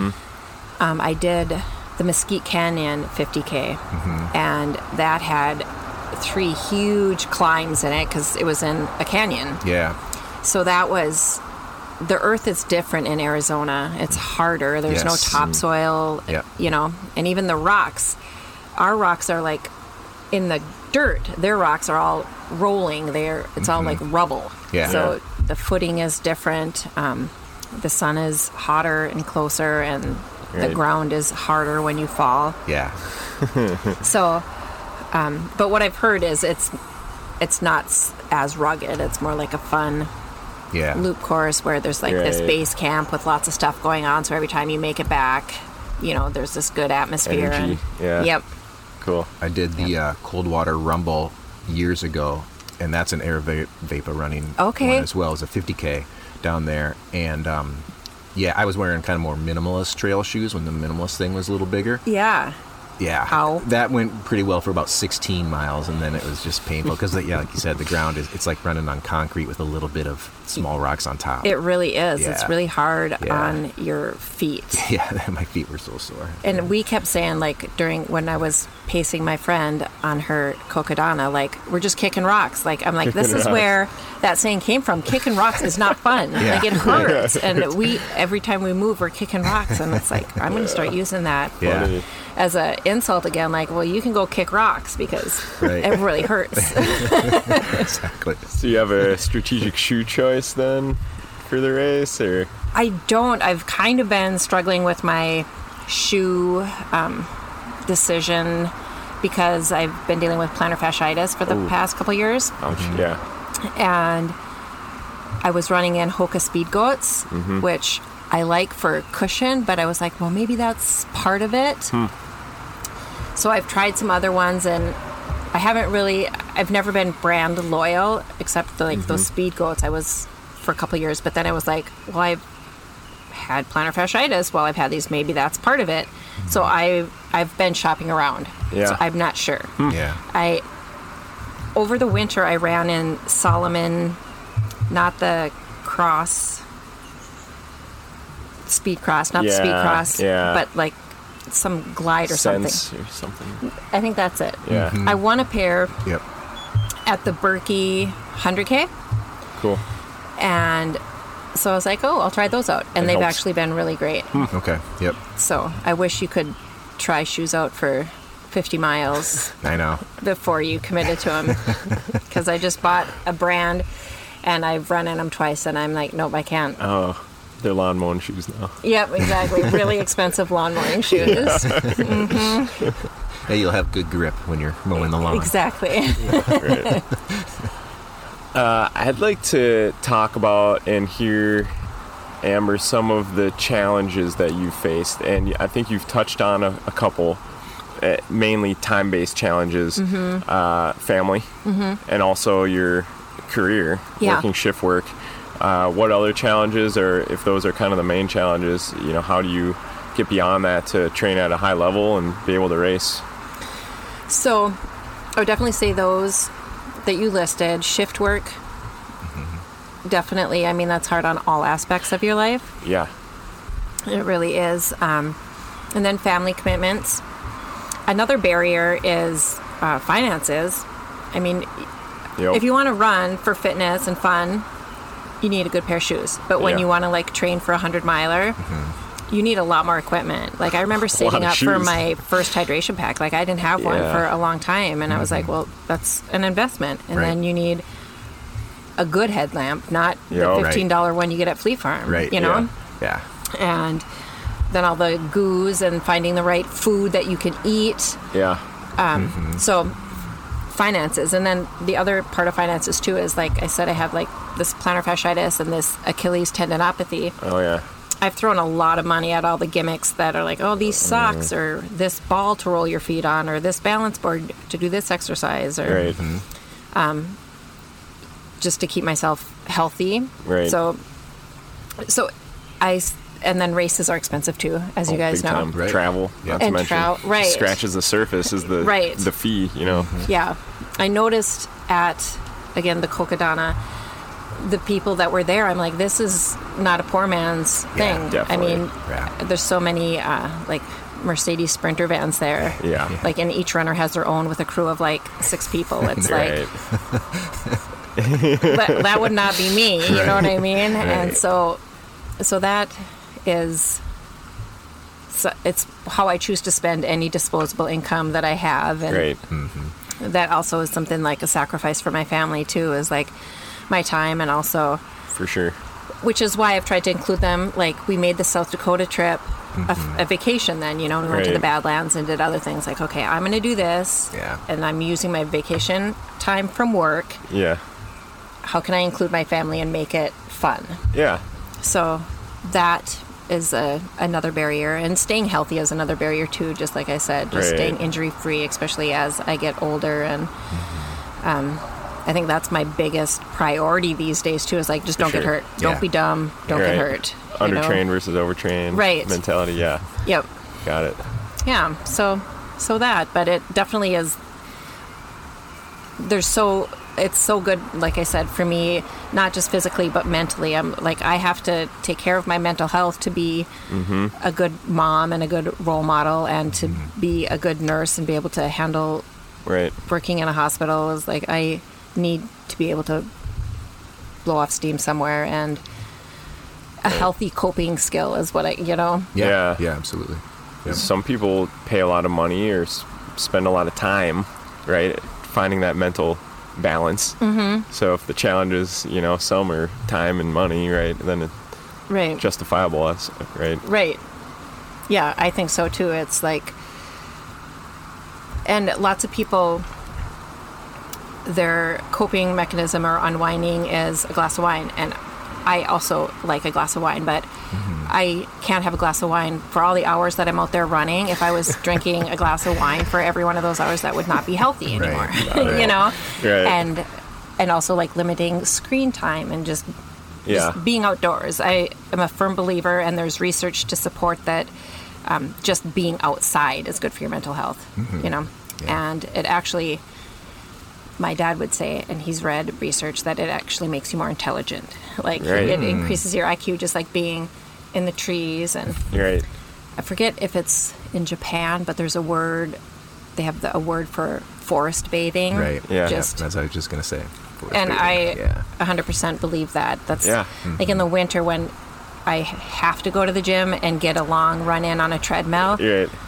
I did the Mesquite Canyon 50K, and that had 3 huge climbs in it because it was in a canyon. Yeah. So that was, the earth is different in Arizona. It's harder. There's no topsoil, and even the rocks. Our rocks are like in the dirt. Their rocks are all rolling. It's all like rubble. Yeah. So the footing is different. The sun is hotter and closer, and the ground is harder when you fall. Yeah. So, but what I've heard is it's not as rugged. It's more like a fun loop course where there's like this base camp with lots of stuff going on. So every time you make it back, there's this good atmosphere. Energy. Yeah. Yep. Cool. I did the Coldwater Rumble years ago, and that's an air vapor running one as well as a 50K down there. And I was wearing kind of more minimalist trail shoes when the minimalist thing was a little bigger. Yeah. Yeah. Ow. That went pretty well for about 16 miles, and then it was just painful because, like you said, the ground it's like running on concrete with a little bit of small rocks on top. It really is. Yeah. It's really hard on your feet. Yeah, my feet were so sore. And we kept saying, like, when I was pacing my friend on her Cocodana, like, we're just kicking rocks. Like, I'm like, this is where that saying came from. Kicking rocks is not fun. Yeah. Like, it hurts. And every time we move, we're kicking rocks. And it's like, I'm going to start using that as an insult again. Like, well, you can go kick rocks because it really hurts. Exactly. So you have a strategic shoe choice then for the race, or? I don't. I've kind of been struggling with my shoe decision because I've been dealing with plantar fasciitis for the past couple years. Ouch. Yeah. And I was running in Hoka Speed Goats, which I like for cushion, but I was like, well, maybe that's part of it. So I've tried some other ones, and I've never been brand loyal except for like those Speed Goats. I was for a couple years, but then I was like, well, I've had plantar fasciitis while I've had these. Maybe that's part of it. So I've been shopping around. Yeah. So I'm not sure. Yeah. Over the winter, I ran in Salomon, not the cross, Speed Cross, not the Speed Cross, but like some Glide or Sense or something. I think that's it. Yeah. I won a pair Yep. at the Berkey 100K. Cool. And so I was like, I'll try those out. And they've helps. actually been really great. Okay. Yep. So I wish you could try shoes out for 50 miles I know. before you committed to them. Because I just bought a brand and I've run in them twice and I'm like, nope, I can't. Oh, they're lawn mowing shoes now. Yep, exactly. Really expensive lawn mowing shoes. Hey, you'll have good grip when you're mowing the lawn. Exactly. Right. I'd like to talk about and hear, Amber, some of the challenges that you've faced. And I think you've touched on a couple, mainly time-based challenges, family, and also your career, working shift work. What other challenges, or if those are kind of the main challenges, how do you get beyond that to train at a high level and be able to race? So I would definitely say those that you listed. Shift work, definitely. I mean, that's hard on all aspects of your life. Yeah. It really is. And then family commitments. Another barrier is finances. I mean, if you want to run for fitness and fun, you need a good pair of shoes. But when you want to like train for a 100-miler, you need a lot more equipment. Like I remember saving up for my first hydration pack. Like I didn't have one for a long time, and I was like, well, that's an investment. And then you need a good headlamp, not the $15 one you get at Fleet Farm. Right. You know? Yeah. And then all the goos and finding the right food that you can eat. Yeah. So finances. And then the other part of finances too is, like I said, I have like this plantar fasciitis and this Achilles tendinopathy. Oh yeah. I've thrown a lot of money at all the gimmicks that are like, oh, these socks or this ball to roll your feet on or this balance board to do this exercise or just to keep myself healthy. Right. So and then races are expensive too, as you guys know. Time. Right. Travel, not to mention. Scratches the surface is the the fee, Yeah. I noticed at, again, the Cocodana, the people that were there, I'm like, this is not a poor man's thing. Definitely. I mean, there's so many like Mercedes Sprinter vans there. Yeah. Like, and each runner has their own with a crew of like 6 people. It's like, that would not be me. You know what I mean? And so that is, it's how I choose to spend any disposable income that I have. And that also is something like a sacrifice for my family too, is like my time, and also for sure, which is why I've tried to include them. Like we made the South Dakota trip a vacation then, we went to the Badlands and did other things. Like, okay, I'm going to do this, and I'm using my vacation time from work. How can I include my family and make it fun? So that is another barrier, and staying healthy is another barrier too. Just like I said, just staying injury free, especially as I get older. And I think that's my biggest priority these days too. Is like just don't get hurt, don't be dumb, don't get hurt. Undertrained versus overtrained mentality. Yeah. Yep. Got it. Yeah. So that, but it definitely is. It's so good, like I said, for me, not just physically, but mentally. I'm like, I have to take care of my mental health to be a good mom and a good role model, and to be a good nurse and be able to handle working in a hospital. Is like, I need to be able to blow off steam somewhere, and a healthy coping skill is what Yeah, absolutely. Yeah. Some people pay a lot of money or spend a lot of time, right, finding that mental balance. So if the challenge is, some are time and money, right, then it's justifiable, right? Yeah, I think so too. It's like, and lots of people, their coping mechanism or unwinding is a glass of wine, and I also like a glass of wine, but I can't have a glass of wine for all the hours that I'm out there running. If I was drinking a glass of wine for every one of those hours, that would not be healthy anymore. And also like limiting screen time and just being outdoors. I am a firm believer, and there's research to support that just being outside is good for your mental health. And it actually, my dad would say, and he's read research, that it actually makes you more intelligent. Like it increases your IQ just like being in the trees. And I forget if it's in Japan, but there's a word, they have a word for forest bathing. That's what I was just going to say. And bathing. I 100% believe that. That's like in the winter when I have to go to the gym and get a long run in on a treadmill.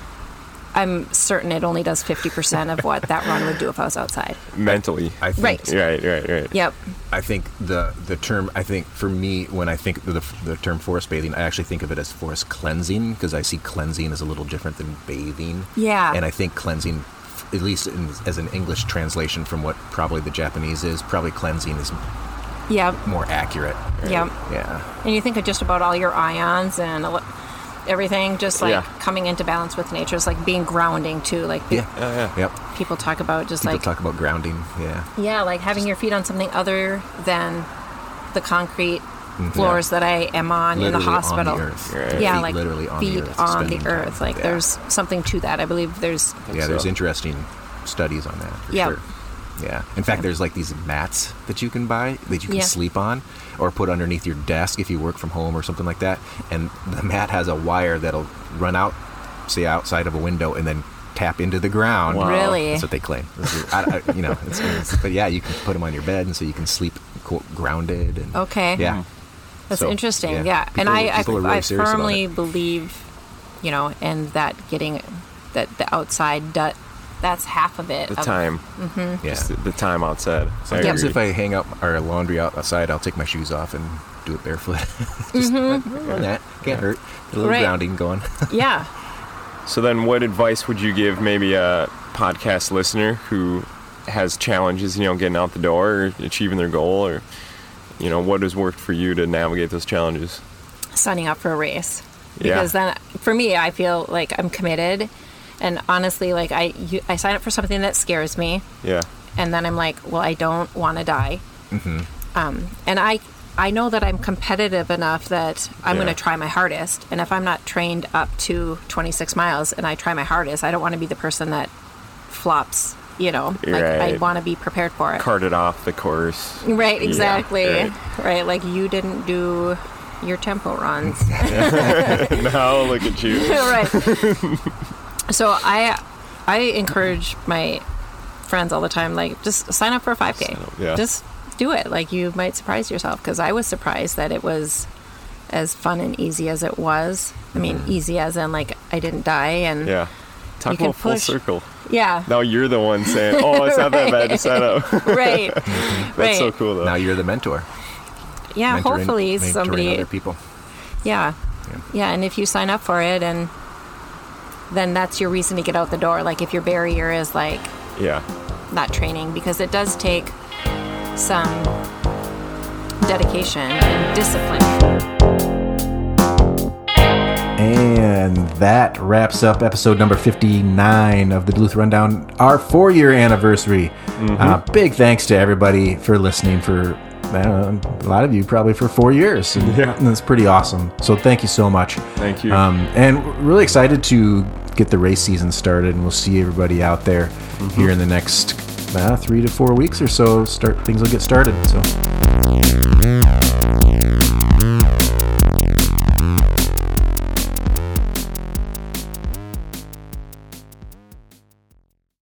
I'm certain it only does 50% of what that run would do if I was outside. Mentally. I think, Right. Yep. I think the term, for me, when I think of the term forest bathing, I actually think of it as forest cleansing, because I see cleansing as a little different than bathing. Yeah. And I think cleansing, at least as an English translation from what probably the Japanese is, probably cleansing is more accurate. Right? Yeah. And you think of just about all your ions and everything just like coming into balance with nature. It's like being grounding too. Like people talk about talk about grounding. Yeah, like having your feet on something other than the concrete floors that I am on literally in the hospital. On the earth. Yeah, feet like literally on feet the earth. On the earth. Like there's something to that. I believe there's. There's interesting studies on that. For sure. Yeah. In fact, there's like these mats that you can buy that you can sleep on or put underneath your desk if you work from home or something like that. And the mat has a wire that'll run out, say outside of a window, and then tap into the ground. Wow. Really? That's what they claim. But yeah, you can put them on your bed, and so you can sleep grounded. And, Yeah. That's interesting. Yeah. People, and I firmly about believe, in that getting that the outside that's half of it. The time. Just the time outside. Sometimes if I hang out our laundry outside, I'll take my shoes off and do it barefoot. That can't hurt. A little grounding going. Yeah. So then what advice would you give maybe a podcast listener who has challenges, getting out the door or achieving their goal, or, what has worked for you to navigate those challenges? Signing up for a race. Because then, for me, I feel like I'm committed. And honestly, like I sign up for something that scares me. Yeah. And then I'm like, well, I don't want to die. And I know that I'm competitive enough that I'm going to try my hardest. And if I'm not trained up to 26 miles and I try my hardest, I don't want to be the person that flops. I want to be prepared for it. Carted off the course. Right. Exactly. Right. Like you didn't do your tempo runs. Now look at you. Right. So I encourage my friends all the time, like, just sign up for a 5K. Just do it. Like, you might surprise yourself, because I was surprised that it was as fun and easy as it was. I mean, easy as in, like, I didn't die. And talk about full circle. Yeah. Now you're the one saying, oh, it's not that bad to sign up. Right. That's so cool, though. Now you're the mentor. Yeah, hopefully somebody. Other people. Yeah, and if you sign up for it, and then that's your reason to get out the door. Like, if your barrier is like not training, because it does take some dedication and discipline. And that wraps up episode number 59 of the Duluth Rundown, our 4-year anniversary. Big thanks to everybody for listening for, a lot of you probably for 4 years. And that's pretty awesome. So thank you so much. Thank you. And we're really excited to get the race season started, and we'll see everybody out there here in the next 3 to 4 weeks or so. Things will get started. So.